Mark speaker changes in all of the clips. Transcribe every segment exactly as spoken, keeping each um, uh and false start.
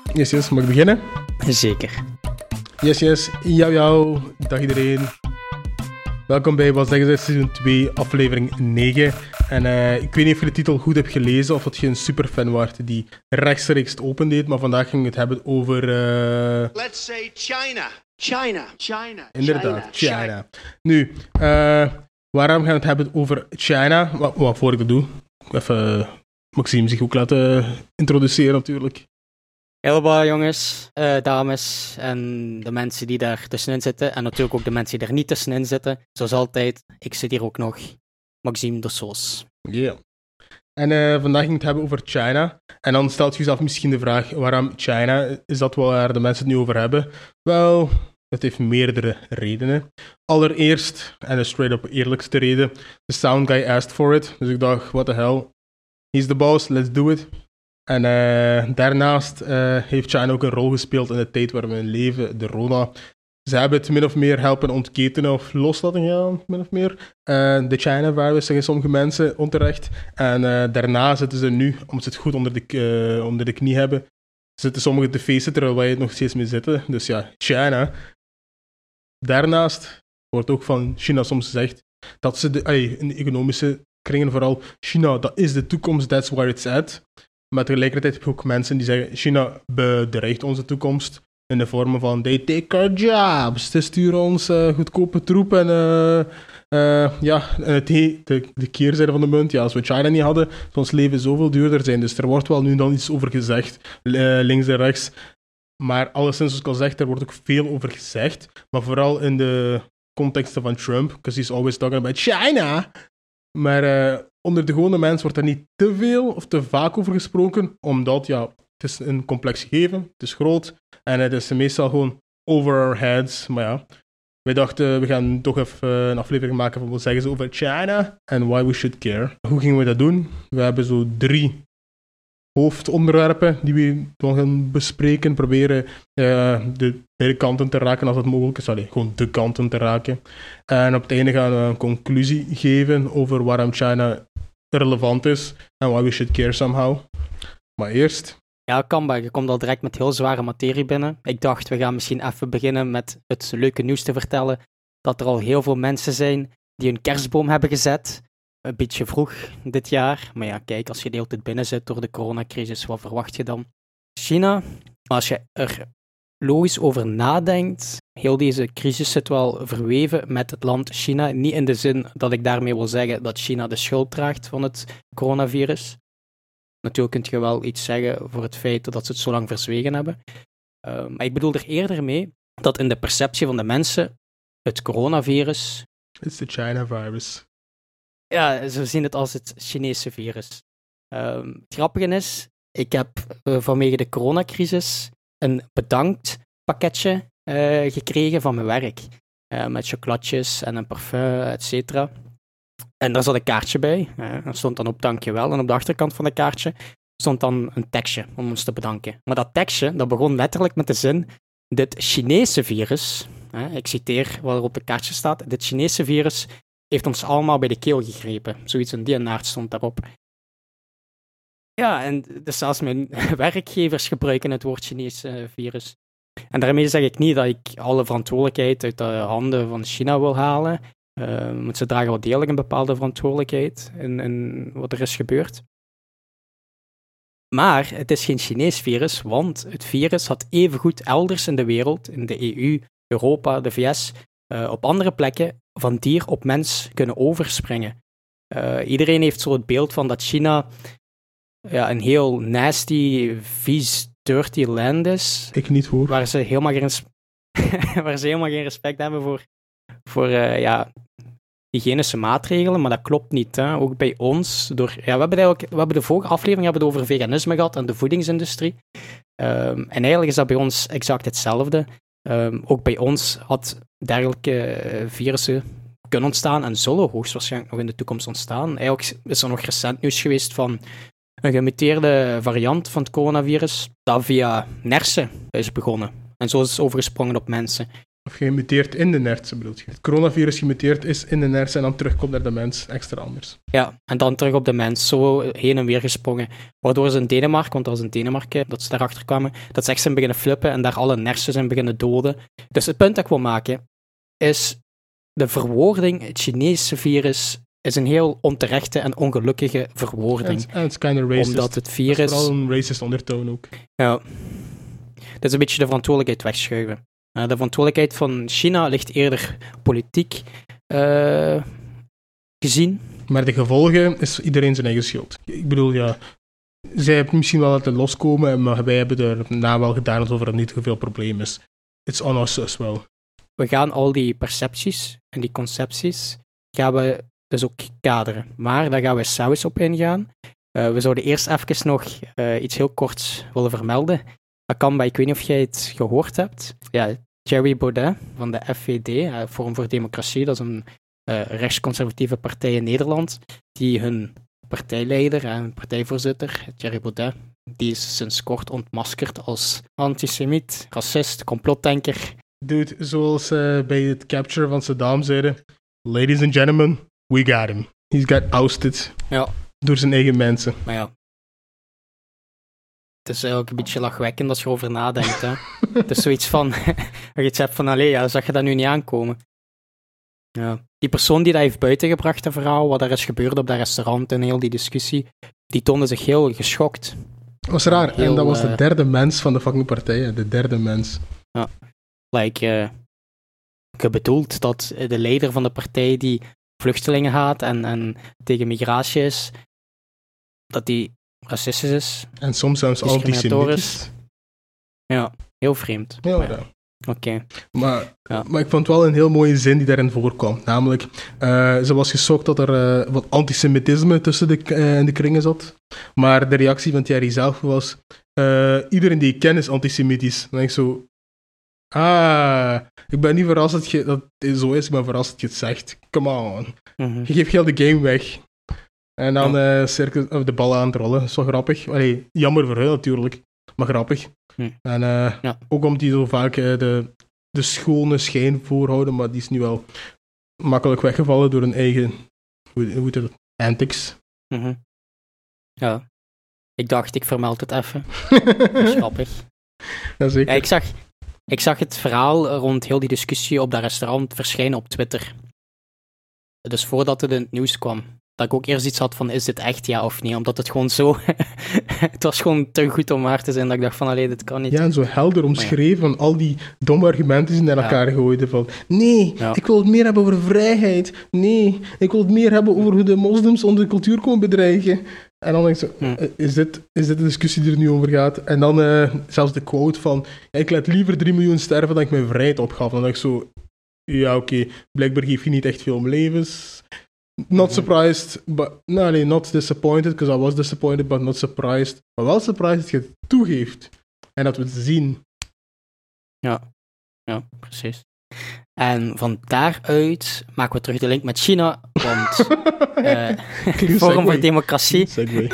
Speaker 1: Yes, yes, mag ik beginnen?
Speaker 2: Zeker.
Speaker 1: Yes, yes, jou, jou, dag iedereen. Welkom bij Wat Zeggen Ze seizoen twee, aflevering negen. En uh, ik weet niet of je de titel goed hebt gelezen of dat je een superfan waart die rechtstreeks het opendeed, maar vandaag ging het hebben over... Uh...
Speaker 3: Let's say China. China. China.
Speaker 1: Inderdaad, China.
Speaker 3: China.
Speaker 1: Nu, uh, waarom gaan we het hebben over China? Wat, wat voor ik dat doe, even uh, Maxime zich ook laten introduceren natuurlijk.
Speaker 2: Helemaal jongens, uh, dames en de mensen die daar tussenin zitten. En natuurlijk ook de mensen die er niet tussenin zitten. Zoals altijd, ik zit hier ook nog, Maxime de Soos.
Speaker 1: Ja. Yeah. En uh, vandaag ging het hebben over China. En dan stelt je jezelf misschien de vraag, waarom China? Is dat waar de mensen het nu over hebben? Wel, het heeft meerdere redenen. Allereerst, en de straight-up eerlijkste reden, the sound guy asked for it. Dus ik dacht, what the hell, he's the boss, let's do it. En uh, daarnaast uh, heeft China ook een rol gespeeld in de tijd waar we in leven, de Rona. Ze hebben het min of meer helpen ontketenen of los laten gaan, min of meer. Uh, de China-virus, zeggen sommige mensen, onterecht. En uh, daarna zitten ze nu, omdat ze het goed onder de, uh, onder de knie hebben, zitten sommigen te feesten terwijl wij het nog steeds mee zitten. Dus ja, China. Daarnaast wordt ook van China soms gezegd dat ze de, ay, in de economische kringen vooral, China, dat is de toekomst, that's where it's at. Maar tegelijkertijd heb je ook mensen die zeggen, China bedreigt onze toekomst in de vorm van, they take our jobs, ze sturen ons uh, goedkope troep en uh, uh, ja, en de, de, de keerzijde van de munt, ja, als we China niet hadden, zou ons leven zoveel duurder zijn. Dus er wordt wel nu dan iets over gezegd, uh, links en rechts. Maar alleszins, zoals ik al zeg, er wordt ook veel over gezegd. Maar vooral in de contexten van Trump, because he's always talking about China. Maar uh, onder de gewone mens wordt er niet te veel of te vaak over gesproken, omdat, ja, het is een complex gegeven, het is groot en het is meestal gewoon over our heads. Maar ja, wij dachten, we gaan toch even een aflevering maken van wat zeggen ze over China en why we should care. Hoe gingen we dat doen? We hebben zo drie hoofdonderwerpen die we dan gaan bespreken, proberen uh, de beide kanten te raken als het mogelijk is. Allee, gewoon de kanten te raken. En op het einde gaan we een conclusie geven over waarom China relevant is en why we should care somehow. Maar eerst...
Speaker 2: Ja, Kamba, je komt al direct met heel zware materie binnen. Ik dacht, we gaan misschien even beginnen met het leuke nieuws te vertellen dat er al heel veel mensen zijn die een kerstboom hebben gezet. Een beetje vroeg dit jaar. Maar ja, kijk, als je de hele tijd binnen zit door de coronacrisis, wat verwacht je dan? China, als je er logisch over nadenkt, heel deze crisis zit wel verweven met het land China. Niet in de zin dat ik daarmee wil zeggen dat China de schuld draagt van het coronavirus. Natuurlijk kun je wel iets zeggen voor het feit dat ze het zo lang verzwegen hebben. Uh, maar ik bedoel er eerder mee dat in de perceptie van de mensen het coronavirus...
Speaker 1: It's the China virus.
Speaker 2: Ja, ze zien het als het Chinese virus. Uh, het grappige is, ik heb uh, vanwege de coronacrisis een bedankt pakketje uh, gekregen van mijn werk. Uh, met chocolatjes en een parfum, et cetera. En daar zat een kaartje bij. Uh, er stond dan op dankjewel. En op de achterkant van het kaartje stond dan een tekstje om ons te bedanken. Maar dat tekstje, dat begon letterlijk met de zin, dit Chinese virus, uh, ik citeer wat er op het kaartje staat, dit Chinese virus heeft ons allemaal bij de keel gegrepen. Zoiets in die aard stond daarop. Ja, en dus zelfs mijn werkgevers gebruiken het woord Chinese virus. En daarmee zeg ik niet dat ik alle verantwoordelijkheid uit de handen van China wil halen. Uh, want ze dragen wel degelijk een bepaalde verantwoordelijkheid in, in wat er is gebeurd. Maar het is geen Chinees virus, want het virus had evengoed elders in de wereld, in de E U, Europa, de V S, uh, op andere plekken, van dier op mens kunnen overspringen. Uh, iedereen heeft zo het beeld van dat China ja, een heel nasty, vies, dirty land is.
Speaker 1: Ik niet hoor.
Speaker 2: Waar ze helemaal geen, res- waar ze helemaal geen respect hebben voor, voor uh, ja, hygiënische maatregelen, maar dat klopt niet. Hè. Ook bij ons. Door, ja, we, hebben we hebben de vorige aflevering hebben het over veganisme gehad en de voedingsindustrie. Um, en eigenlijk is dat bij ons exact hetzelfde. Um, ook bij ons had dergelijke uh, virussen kunnen ontstaan en zullen hoogstwaarschijnlijk nog in de toekomst ontstaan. Eigenlijk is er nog recent nieuws geweest van een gemuteerde variant van het coronavirus dat via nersen is begonnen. En zo is het overgesprongen op mensen.
Speaker 1: Of gemuteerd in de nertsen, bedoel je? Het coronavirus gemuteerd is in de nertsen en dan terugkomt naar de mens. Extra anders.
Speaker 2: Ja, en dan terug op de mens, zo heen en weer gesprongen. Waardoor ze in Denemarken, want dat was in Denemarken dat ze daarachter kwamen, dat ze echt zijn beginnen flippen en daar alle nersen zijn beginnen doden. Dus het punt dat ik wil maken, is de verwoording, het Chinese virus, is een heel onterechte en ongelukkige verwoording.
Speaker 1: En het is kind of racist.
Speaker 2: Omdat het virus...
Speaker 1: Het is vooral een racist ondertoon ook.
Speaker 2: Ja. Dat is een beetje de verantwoordelijkheid wegschuiven. Uh, de verantwoordelijkheid van China ligt eerder politiek uh, gezien.
Speaker 1: Maar de gevolgen is iedereen zijn eigen schuld. Ik bedoel, ja... Zij hebben misschien wel laten loskomen, maar wij hebben er na wel gedaan alsof er niet zoveel probleem is. It's on us as well.
Speaker 2: We gaan al die percepties en die concepties gaan we dus ook kaderen. Maar daar gaan we zelfs op ingaan. Uh, we zouden eerst even nog uh, iets heel korts willen vermelden. Dat kan bij, ik weet niet of jij het gehoord hebt. Ja, Thierry Baudet van de F V D, uh, Forum voor Democratie, dat is een uh, rechtsconservatieve partij in Nederland, die hun partijleider en partijvoorzitter, Thierry Baudet, die is sinds kort ontmaskerd als antisemiet, racist, complotdenker.
Speaker 1: Dude, zoals uh, bij het capture van Saddam zeiden, ladies and gentlemen, we got him. He's got ousted.
Speaker 2: Ja.
Speaker 1: Door zijn eigen mensen.
Speaker 2: Maar ja. Het is eigenlijk een beetje lachwekkend als je erover nadenkt. Hè. Het is zoiets van, dat je iets hebt van, allee, ja, zag je dat nu niet aankomen? Ja. Die persoon die dat heeft buitengebracht, dat verhaal, wat er is gebeurd op dat restaurant en heel die discussie, die toonde zich heel geschokt.
Speaker 1: Dat was raar.
Speaker 2: Heel,
Speaker 1: en dat was de
Speaker 2: uh,
Speaker 1: derde mens van de fucking partij. Hè. De derde mens.
Speaker 2: Ja. Like, uh, ik heb bedoeld dat de leider van de partij die vluchtelingen haat en, en tegen migratie is, dat die racistisch is.
Speaker 1: En soms zelfs antisemitisch.
Speaker 2: Ja, heel vreemd.
Speaker 1: Heel
Speaker 2: maar,
Speaker 1: raar.
Speaker 2: Oké. Okay.
Speaker 1: Maar,
Speaker 2: ja.
Speaker 1: maar ik vond wel een heel mooie zin die daarin voorkwam. Namelijk, uh, ze was geschokt dat er uh, wat antisemitisme tussen de, uh, in de kringen zat. Maar de reactie van Thierry zelf was, uh, iedereen die ik ken is antisemitisch. Dan denk ik zo, ah, ik ben niet verrast dat, je, dat het zo is, ik ben verrast dat je het zegt. Come on.
Speaker 2: Mm-hmm.
Speaker 1: Je geeft heel de game weg. En dan uh, circus, uh, de bal aan het rollen. Dat is wel grappig. Allee, jammer voor hun natuurlijk, maar grappig.
Speaker 2: Hm.
Speaker 1: En uh,
Speaker 2: ja.
Speaker 1: ook omdat die zo vaak uh, de, de schone schijn voorhouden, maar die is nu wel makkelijk weggevallen door hun eigen, hoe, hoe heet dat, antics.
Speaker 2: Mm-hmm. Ja, ik dacht, ik vermeld het even. Dat is grappig.
Speaker 1: Ja, zeker.
Speaker 2: Ja, ik, zag, ik zag het verhaal rond heel die discussie op dat restaurant verschijnen op Twitter. Dus voordat het in het nieuws kwam. Dat ik ook eerst iets had van, is dit echt ja of niet? Omdat het gewoon zo... het was gewoon te goed om waar te zijn, dat ik dacht van, allee, dit kan niet.
Speaker 1: Ja, en zo helder omschreven van al die domme argumenten die ze naar elkaar ja. gooiden. Van, nee, ja. ik wil het meer hebben over vrijheid. Nee, ik wil het meer hebben over hoe de moslims onze cultuur komen bedreigen. En dan denk ik zo, hm. is, dit, is dit de discussie die er nu over gaat? En dan uh, zelfs de quote van, ik laat liever drie miljoen sterven dan ik mijn vrijheid opgaf. Dan denk ik zo, ja oké, okay, blijkbaar geef je niet echt veel om levens... Not surprised, but... No, nee, not disappointed, because I was disappointed, but not surprised. Maar wel surprised dat je het toegeeft. En dat we het zien.
Speaker 2: Ja, ja, precies. En van daaruit maken we terug de link met China, want... uh, Forum voor Democratie...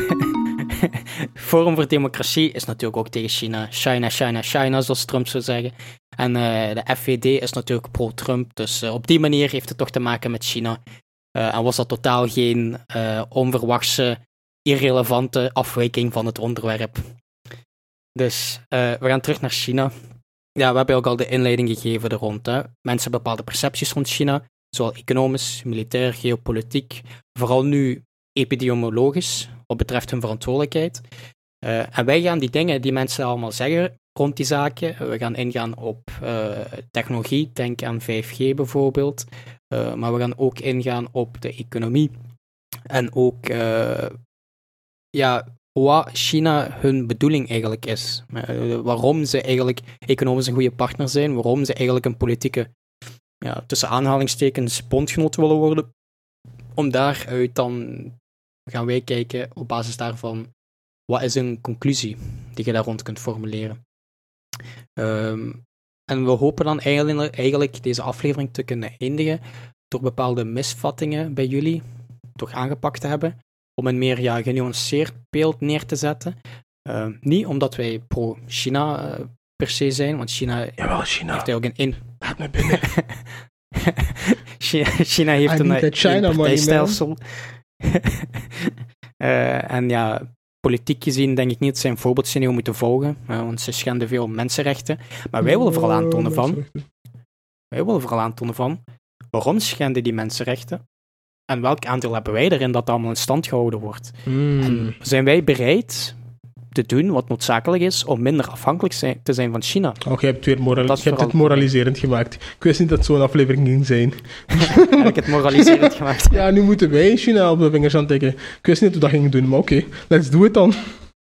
Speaker 2: Forum voor Democratie is natuurlijk ook tegen China. China, China, China, zoals Trump zou zeggen. En uh, de F V D is natuurlijk pro-Trump, dus uh, op die manier heeft het toch te maken met China. Uh, en was dat totaal geen uh, onverwachte, irrelevante afwijking van het onderwerp. Dus uh, we gaan terug naar China. Ja, we hebben ook al de inleiding gegeven er rond. Hè. Mensen hebben bepaalde percepties rond China, zowel economisch, militair, geopolitiek, vooral nu epidemiologisch, wat betreft hun verantwoordelijkheid. Uh, en wij gaan die dingen die mensen allemaal zeggen rond die zaken, we gaan ingaan op uh, technologie, denk aan vijf G bijvoorbeeld, uh, maar we gaan ook ingaan op de economie en ook uh, ja, wat China hun bedoeling eigenlijk is. Uh, waarom ze eigenlijk economisch een goede partner zijn, waarom ze eigenlijk een politieke, ja, tussen aanhalingstekens, bondgenoot willen worden. Om daaruit dan gaan wij kijken op basis daarvan, wat is een conclusie die je daar rond kunt formuleren. Um, en we hopen dan eigenlijk, eigenlijk deze aflevering te kunnen eindigen door bepaalde misvattingen bij jullie toch aangepakt te hebben, om een meer ja, genuanceerd beeld neer te zetten. Uh, niet omdat wij pro-China uh, per se zijn, want China
Speaker 1: Jawel, China.
Speaker 2: heeft ook een in...
Speaker 1: Laat me binnen.
Speaker 2: China, China heeft
Speaker 1: I
Speaker 2: een,
Speaker 1: need that China
Speaker 2: een
Speaker 1: money,
Speaker 2: partijstelsel. uh, en ja, politiek gezien denk ik niet dat zij een voorbeeld zijn die we moeten volgen, uh, want ze schenden veel mensenrechten. Maar wij willen vooral aantonen van... Wij willen vooral aantonen van... Waarom schenden die mensenrechten? En welk aandeel hebben wij erin dat allemaal in stand gehouden wordt?
Speaker 1: Mm.
Speaker 2: En zijn wij bereid te doen wat noodzakelijk is om minder afhankelijk zijn, te zijn van China?
Speaker 1: Oh, je hebt, weer moral-
Speaker 2: Dat
Speaker 1: je
Speaker 2: is
Speaker 1: hebt het
Speaker 2: vooral-
Speaker 1: moraliserend gemaakt. Ik wist niet dat het zo'n aflevering ging zijn.
Speaker 2: Heb ik het moraliserend gemaakt?
Speaker 1: Ja, nu moeten wij China op de vingers aan tikken. Ik wist niet hoe dat gingen doen, maar oké. Okay. Let's do it dan.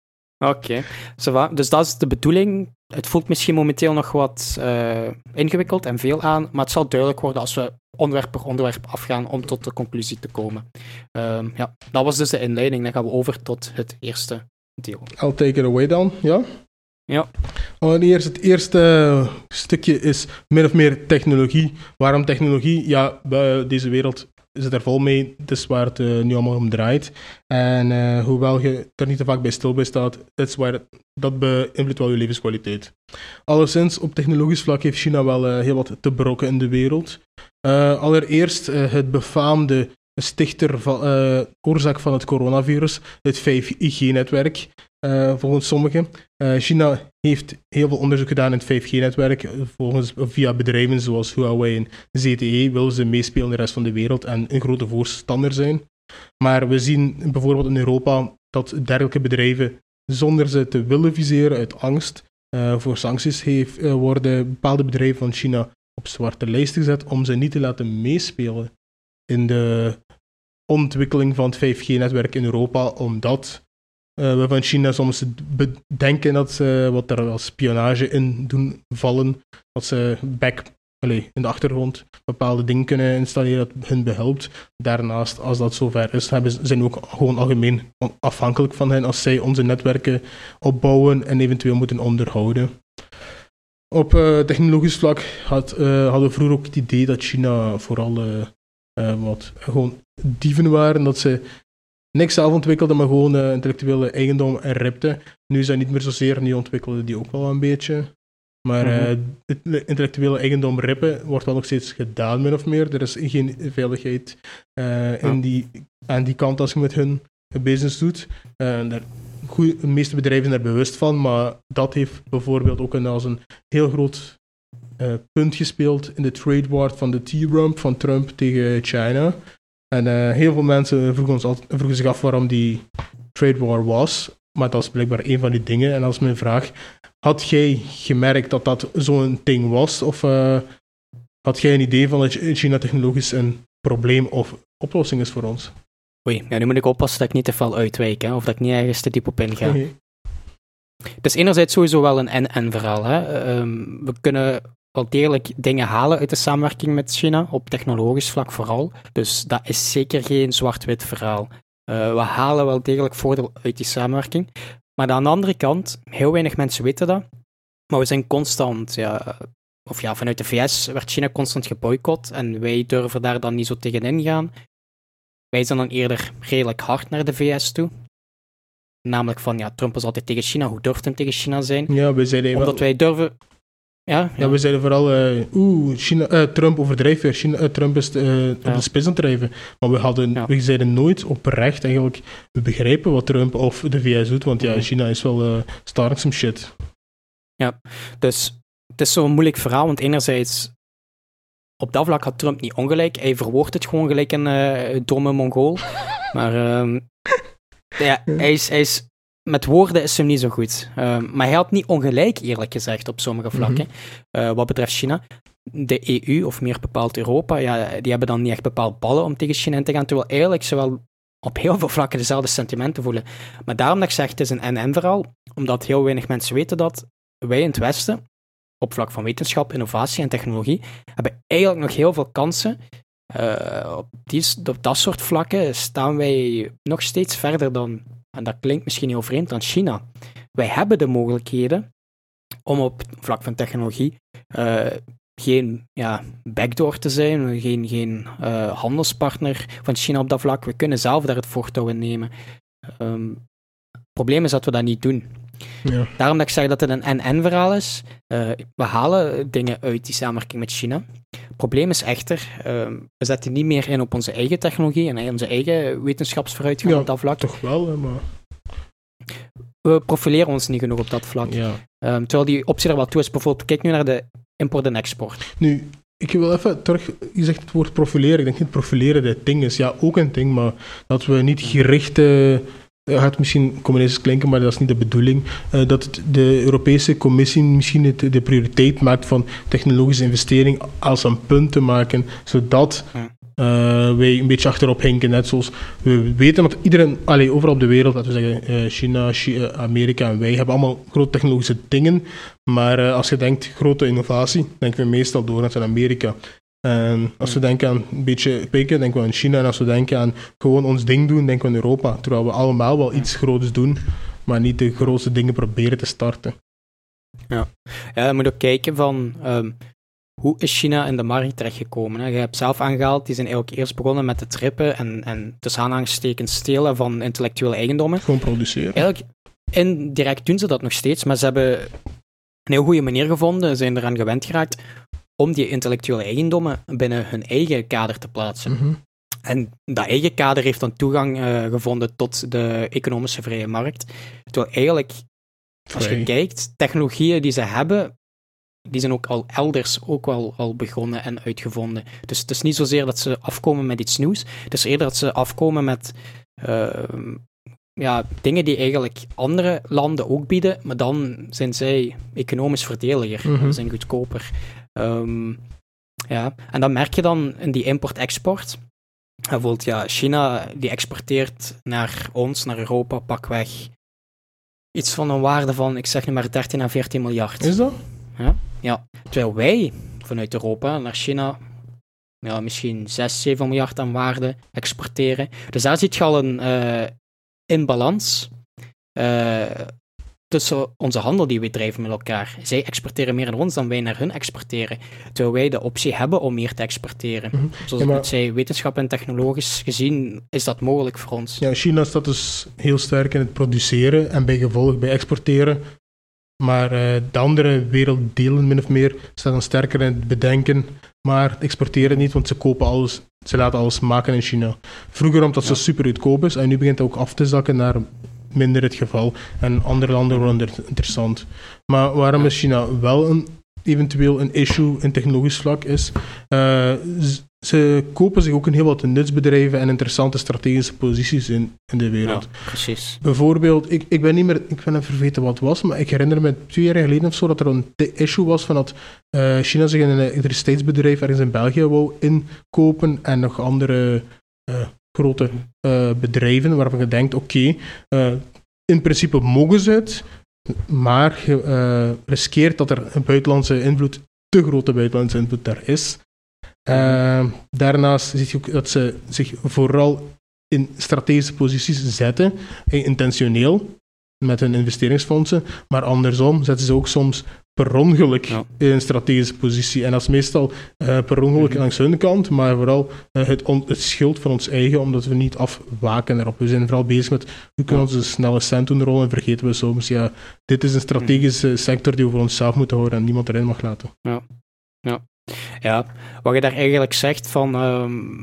Speaker 2: Oké, okay. Dus dat is de bedoeling. Het voelt misschien momenteel nog wat uh, ingewikkeld en veel aan, maar het zal duidelijk worden als we onderwerp per onderwerp afgaan om tot de conclusie te komen. Um, ja, dat was dus de inleiding. Dan gaan we over tot het eerste deel.
Speaker 1: I'll take it away dan, ja?
Speaker 2: Ja.
Speaker 1: Allereerst, het eerste stukje is min of meer technologie. Waarom technologie? Ja, deze wereld zit er vol mee. Het is waar het uh, nu allemaal om draait. En uh, hoewel je er niet te vaak bij stil bij staat, that's why dat, dat beïnvloedt wel je levenskwaliteit. Alleszins, op technologisch vlak heeft China wel uh, heel wat te brokken in de wereld. Uh, allereerst uh, het befaamde stichter van, uh, oorzaak van het coronavirus, het vijf G-netwerk. Uh, volgens sommigen. Uh, China heeft heel veel onderzoek gedaan in het vijf G-netwerk. Volgens, via bedrijven zoals Huawei en Z T E willen ze meespelen in de rest van de wereld en een grote voorstander zijn. Maar we zien bijvoorbeeld in Europa dat dergelijke bedrijven, zonder ze te willen viseren uit angst uh, voor sancties, heeft, uh, worden bepaalde bedrijven van China op zwarte lijst gezet om ze niet te laten meespelen in de ontwikkeling van het vijf G-netwerk in Europa, omdat Uh, we van China soms bedenken dat ze wat er als spionage in doen vallen, dat ze back, allez, in de achtergrond bepaalde dingen kunnen installeren dat hun behelpt. Daarnaast, als dat zover is, hebben, zijn we ook gewoon algemeen afhankelijk van hen als zij onze netwerken opbouwen en eventueel moeten onderhouden. Op uh, technologisch vlak had, uh, hadden we vroeger ook het idee dat China vooral uh, uh, wat, gewoon dieven waren, dat ze niks zelf ontwikkelde, maar gewoon uh, intellectuele eigendom ripte. Nu is dat niet meer zozeer, nu ontwikkelde die ook wel een beetje. Maar uh, het intellectuele eigendom rippen wordt wel nog steeds gedaan, min of meer. Er is geen veiligheid uh, in die, aan die kant als je met hun business doet. Uh, daar, goeie, de meeste bedrijven zijn er bewust van, maar dat heeft bijvoorbeeld ook een, als een heel groot uh, punt gespeeld in de trade war van de T-rump van Trump tegen China. En uh, heel veel mensen vroegen, ons altijd, vroegen zich af waarom die trade war was. Maar dat is blijkbaar een van die dingen. En als mijn vraag, had jij gemerkt dat dat zo'n ding was? Of uh, had jij een idee van dat China technologisch een probleem of oplossing is voor ons?
Speaker 2: Oei, ja, nu moet ik oppassen dat ik niet te veel uitwijk, hè, of dat ik niet ergens te diep op inga.
Speaker 1: Okay.
Speaker 2: Het is enerzijds sowieso wel een en-en verhaal. Hè. Um, we kunnen wel degelijk dingen halen uit de samenwerking met China, op technologisch vlak vooral. Dus dat is zeker geen zwart-wit verhaal. Uh, we halen wel degelijk voordeel uit die samenwerking. Maar aan de andere kant, heel weinig mensen weten dat, maar we zijn constant, ja, of ja, vanuit de V S werd China constant geboycott en wij durven daar dan niet zo tegenin gaan. Wij zijn dan eerder redelijk hard naar de V S toe. Namelijk van, ja, Trump was altijd tegen China, hoe durft hem tegen China zijn?
Speaker 1: Ja, we zeiden
Speaker 2: Omdat
Speaker 1: wel...
Speaker 2: wij durven... Ja, ja.
Speaker 1: ja, we zeiden vooral, uh, oeh, China, uh, Trump overdrijft weer, China, uh, Trump is uh, op ja. de spits aan het drijven. Maar we, hadden, ja. we zeiden nooit oprecht eigenlijk, we begrijpen wat Trump of de V S doet, want ja, China is wel uh, starting some shit.
Speaker 2: Ja, dus het is zo'n moeilijk verhaal, want enerzijds, op dat vlak had Trump niet ongelijk, hij verwoordt het gewoon gelijk een uh, domme Mongool. Maar um, ja, hij is... Hij is met woorden is hem niet zo goed. Uh, maar hij had niet ongelijk, eerlijk gezegd, op sommige vlakken. Mm-hmm. Uh, wat betreft China. De E U, of meer bepaald Europa, ja, die hebben dan niet echt bepaald ballen om tegen China in te gaan, terwijl eigenlijk ze wel op heel veel vlakken dezelfde sentimenten voelen. Maar daarom dat ik zeg, het is een en-en verhaal, omdat heel weinig mensen weten dat wij in het Westen, op vlak van wetenschap, innovatie en technologie, hebben eigenlijk nog heel veel kansen. Uh, op, die, op dat soort vlakken staan wij nog steeds verder dan... En dat klinkt misschien heel vreemd, dan China. Wij hebben de mogelijkheden om op vlak van technologie uh, geen ja, backdoor te zijn, geen, geen uh, handelspartner van China op dat vlak. We kunnen zelf daar het voortouw in nemen. Um, het probleem is dat we dat niet doen.
Speaker 1: Ja.
Speaker 2: Daarom dat ik zeg dat het een en-en verhaal is. Uh, we halen dingen uit die samenwerking met China. Het probleem is echter, uh, we zetten niet meer in op onze eigen technologie en onze eigen wetenschapsvooruitgang
Speaker 1: ja,
Speaker 2: op dat vlak.
Speaker 1: Toch wel, hè, maar...
Speaker 2: We profileren ons niet genoeg op dat vlak.
Speaker 1: Ja.
Speaker 2: Um, terwijl die optie er wel toe is. Bijvoorbeeld, kijk nu naar de import en export.
Speaker 1: Nu, ik wil even terug... Je zegt het woord profileren. Ik denk niet profileren dat ding is. Ja, ook een ding, maar dat we niet gericht... Uh, Het gaat misschien communistisch klinken, maar dat is niet de bedoeling. Uh, dat het de Europese Commissie misschien het, de prioriteit maakt van technologische investering als een punt te maken, zodat uh, wij een beetje achterop hinken. Net zoals we weten dat iedereen, allee, overal op de wereld, laten we zeggen uh, China, China, Amerika en wij, hebben allemaal grote technologische dingen. Maar uh, als je denkt grote innovatie, denken we meestal door naar Amerika. En als we denken aan een beetje pikken, denken we aan China. En als we denken aan gewoon ons ding doen, denken we aan Europa. Terwijl we allemaal wel iets groots doen, maar niet de grootste dingen proberen te starten.
Speaker 2: Ja, ja je moet ook kijken van... Um, hoe is China in de markt terechtgekomen? Hè? Je hebt zelf aangehaald, die zijn eigenlijk eerst begonnen met het trippen en, en tussen aanhalingstekens stelen van intellectuele eigendommen.
Speaker 1: Gewoon produceren.
Speaker 2: Eigenlijk, indirect doen ze dat nog steeds, maar ze hebben een heel goede manier gevonden, zijn eraan gewend geraakt om die intellectuele eigendommen binnen hun eigen kader te plaatsen.
Speaker 1: Mm-hmm.
Speaker 2: En dat eigen kader heeft dan toegang uh, gevonden tot de economische vrije markt. Terwijl eigenlijk, als je kijkt, technologieën die ze hebben, die zijn ook al elders ook wel al begonnen en uitgevonden. Dus het is niet zozeer dat ze afkomen met iets nieuws, het is eerder dat ze afkomen met uh, ja, dingen die eigenlijk andere landen ook bieden, maar dan zijn zij economisch voordeliger,
Speaker 1: mm-hmm.
Speaker 2: Ze zijn goedkoper. Um, ja. En dan merk je dan in die import-export. Bijvoorbeeld, ja, China die exporteert naar ons, naar Europa, pakweg iets van een waarde van, ik zeg nu maar dertien à veertien miljard.
Speaker 1: Is dat?
Speaker 2: Ja, ja. Terwijl wij vanuit Europa naar China ja, misschien zes, zeven miljard aan waarde exporteren. Dus daar zit je al een uh, inbalans uh, tussen onze handel die we drijven met elkaar. Zij exporteren meer naar ons dan wij naar hun exporteren. Terwijl wij de optie hebben om meer te exporteren.
Speaker 1: Mm-hmm.
Speaker 2: Zoals
Speaker 1: ja, maar...
Speaker 2: ik zei, wetenschap en technologisch gezien is dat mogelijk voor ons.
Speaker 1: Ja, China staat dus heel sterk in het produceren en bij gevolg bij exporteren. Maar uh, de andere werelddelen, min of meer, staan dan sterker in het bedenken, maar exporteren niet, want ze kopen alles, ze laten alles maken in China. Vroeger omdat ja. ze super goedkoop is, en nu begint het ook af te zakken naar minder het geval. En andere landen worden interessant. Maar waarom is China wel een, eventueel een issue in technologisch vlak is, uh, z- ze kopen zich ook in heel wat nutsbedrijven en interessante strategische posities in, in de wereld.
Speaker 2: Ja, precies.
Speaker 1: Bijvoorbeeld, ik, ik ben niet meer, ik ben even vergeten wat het was, maar ik herinner me twee jaar geleden of zo dat er een t- issue was van dat uh, China zich in een elektriciteitsbedrijf ergens in België wou inkopen en nog andere uh, grote uh, bedrijven waarvan je denkt, oké, okay, uh, in principe mogen ze het, maar je uh, riskeert dat er een buitenlandse invloed, te grote buitenlandse invloed daar is. Uh, daarnaast zie je ook dat ze zich vooral in strategische posities zetten, intentioneel, met hun investeringsfondsen, maar andersom zetten ze ook soms per ongeluk ja. in een strategische positie. En dat is meestal uh, per ongeluk mm-hmm. langs hun kant, maar vooral uh, het, on- het schuld van ons eigen, omdat we niet afwaken erop. We zijn vooral bezig met hoe kunnen we ja. onze snelle cent doen rollen en vergeten we soms, ja, dit is een strategische mm-hmm. sector die we voor onszelf moeten houden en niemand erin mag laten.
Speaker 2: Ja, ja. Ja, wat je daar eigenlijk zegt van um,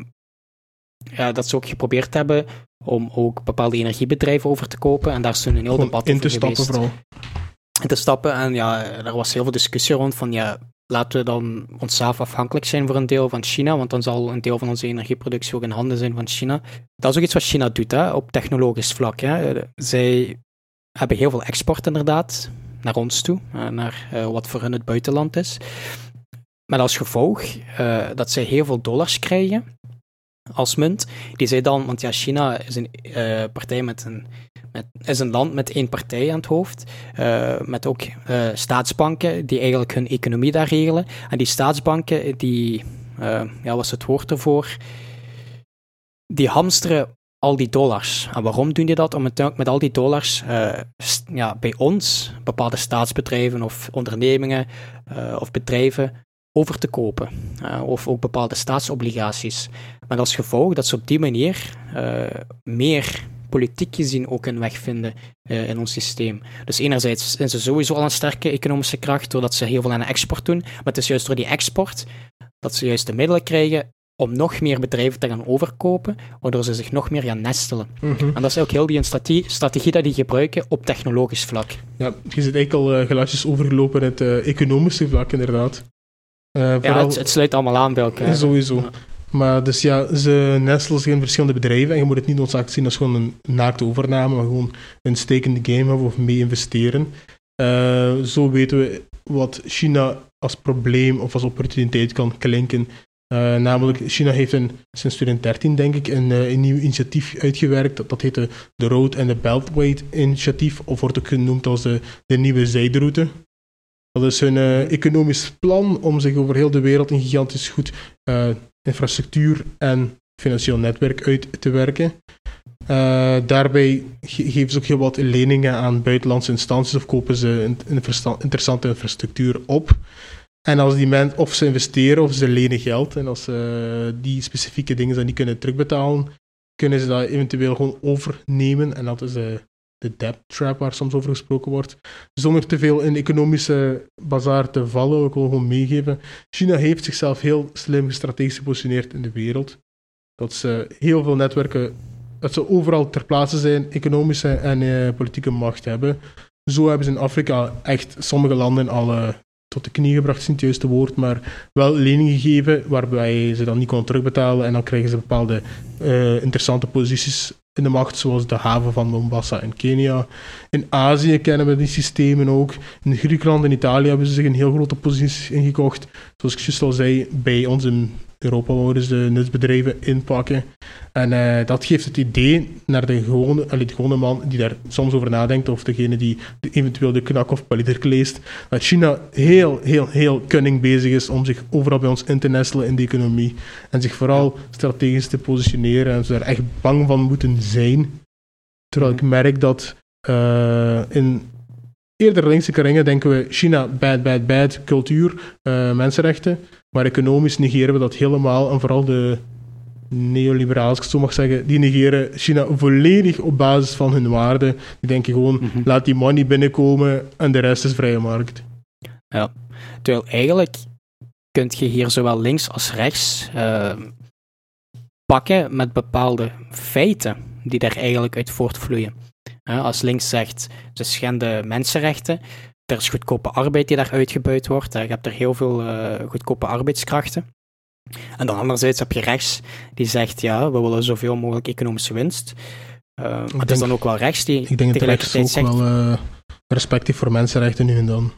Speaker 2: ja, dat ze ook geprobeerd hebben om ook bepaalde energiebedrijven over te kopen en daar is toen een heel
Speaker 1: Gewoon
Speaker 2: debat
Speaker 1: in
Speaker 2: over
Speaker 1: te stappen
Speaker 2: geweest.
Speaker 1: vooral.
Speaker 2: In te stappen en ja, er was heel veel discussie rond van ja, laten we dan onszelf afhankelijk zijn voor een deel van China, want dan zal een deel van onze energieproductie ook in handen zijn van China. Dat is ook iets wat China doet, hè, op technologisch vlak. Hè. Zij hebben heel veel export inderdaad naar ons toe, naar uh, wat voor hun het buitenland is. Met als gevolg uh, dat zij heel veel dollars krijgen als munt, die zij dan, want ja, China is een uh, partij met een, met, is een land met één partij aan het hoofd, uh, met ook uh, staatsbanken die eigenlijk hun economie daar regelen. En die staatsbanken, die, uh, ja, wat is het woord ervoor? Die hamsteren al die dollars. En waarom doen die dat? Om het met al die dollars uh, st- ja, bij ons, bepaalde staatsbedrijven of ondernemingen uh, of bedrijven, over te kopen. Uh, of ook bepaalde staatsobligaties. Met als gevolg dat ze op die manier uh, meer politiek gezien ook een weg vinden uh, in ons systeem. Dus enerzijds zijn ze sowieso al een sterke economische kracht, doordat ze heel veel aan de export doen, maar het is juist door die export dat ze juist de middelen krijgen om nog meer bedrijven te gaan overkopen, waardoor ze zich nog meer gaan nestelen. Mm-hmm. En dat is ook heel die strategie, strategie dat die gebruiken op technologisch vlak.
Speaker 1: Ja, je zit eigenlijk al uh, geluidjes overgelopen in het uh, economische vlak, inderdaad. Uh,
Speaker 2: ja,
Speaker 1: vooral...
Speaker 2: het, het sluit allemaal aan bij elkaar.
Speaker 1: Sowieso.
Speaker 2: Ja.
Speaker 1: Maar dus ja, ze nestelen zich in verschillende bedrijven en je moet het niet noodzakelijk zien als gewoon een naakte overname, maar gewoon een steek in de game hebben of mee investeren. Uh, zo weten we wat China als probleem of als opportuniteit kan klinken. Uh, namelijk, China heeft een, sinds twintig dertien, denk ik, een, een nieuw initiatief uitgewerkt. Dat, dat heet de, de Road and the Beltway initiatief, of wordt ook genoemd als de, de nieuwe zijderoute. Dat is hun uh, economisch plan om zich over heel de wereld een gigantisch goed uh, infrastructuur en financieel netwerk uit te werken. Uh, daarbij ge- geven ze ook heel wat leningen aan buitenlandse instanties of kopen ze een, een versta- interessante infrastructuur op. En als die mensen, of ze investeren of ze lenen geld, en als ze uh, die specifieke dingen dan niet kunnen terugbetalen, kunnen ze dat eventueel gewoon overnemen. En dat is uh, de debt trap waar soms over gesproken wordt. Zonder te veel in de economische bazaar te vallen, ik wil gewoon meegeven. China heeft zichzelf heel slim strategisch gepositioneerd in de wereld. Dat ze heel veel netwerken, dat ze overal ter plaatse zijn, economische en uh, politieke macht hebben. Zo hebben ze in Afrika echt sommige landen al uh, tot de knie gebracht, is niet het juiste woord, maar wel leningen gegeven waarbij ze dan niet konden terugbetalen en dan krijgen ze bepaalde uh, interessante posities in de macht, zoals de haven van Mombasa in Kenia. In Azië kennen we die systemen ook. In Griekenland en Italië hebben ze zich een heel grote posities ingekocht. Zoals ik juist al zei, bij ons in Europa worden ze de nutsbedrijven inpakken. En uh, dat geeft het idee naar de gewone, allee, de gewone man die daar soms over nadenkt, of degene die de, eventueel de knak of Politiek leest, dat China heel, heel, heel cunning bezig is om zich overal bij ons in te nestelen in de economie. En zich vooral strategisch te positioneren en ze daar echt bang van moeten zijn. Terwijl ik merk dat uh, in eerder linkse kringen denken we China, bad, bad, bad, cultuur, uh, mensenrechten. Maar economisch negeren we dat helemaal. En vooral de neoliberaals, als ik het zo mag zeggen, die negeren China volledig op basis van hun waarden. Die denken gewoon, mm-hmm. laat die money binnenkomen en de rest is vrije markt.
Speaker 2: Ja, terwijl eigenlijk kun je hier zowel links als rechts uh, pakken met bepaalde feiten die daar eigenlijk uit voortvloeien. Uh, als links zegt, ze schenden mensenrechten, er is goedkope arbeid die daar uitgebuit wordt, je hebt er heel veel uh, goedkope arbeidskrachten. En dan anderzijds heb je rechts die zegt, ja, we willen zoveel mogelijk economische winst. Uh, maar denk, het is dan ook wel rechts die
Speaker 1: ik denk
Speaker 2: tegelijkertijd
Speaker 1: dat rechts ook
Speaker 2: zegt...
Speaker 1: wel uh, respect heeft voor mensenrechten nu en dan.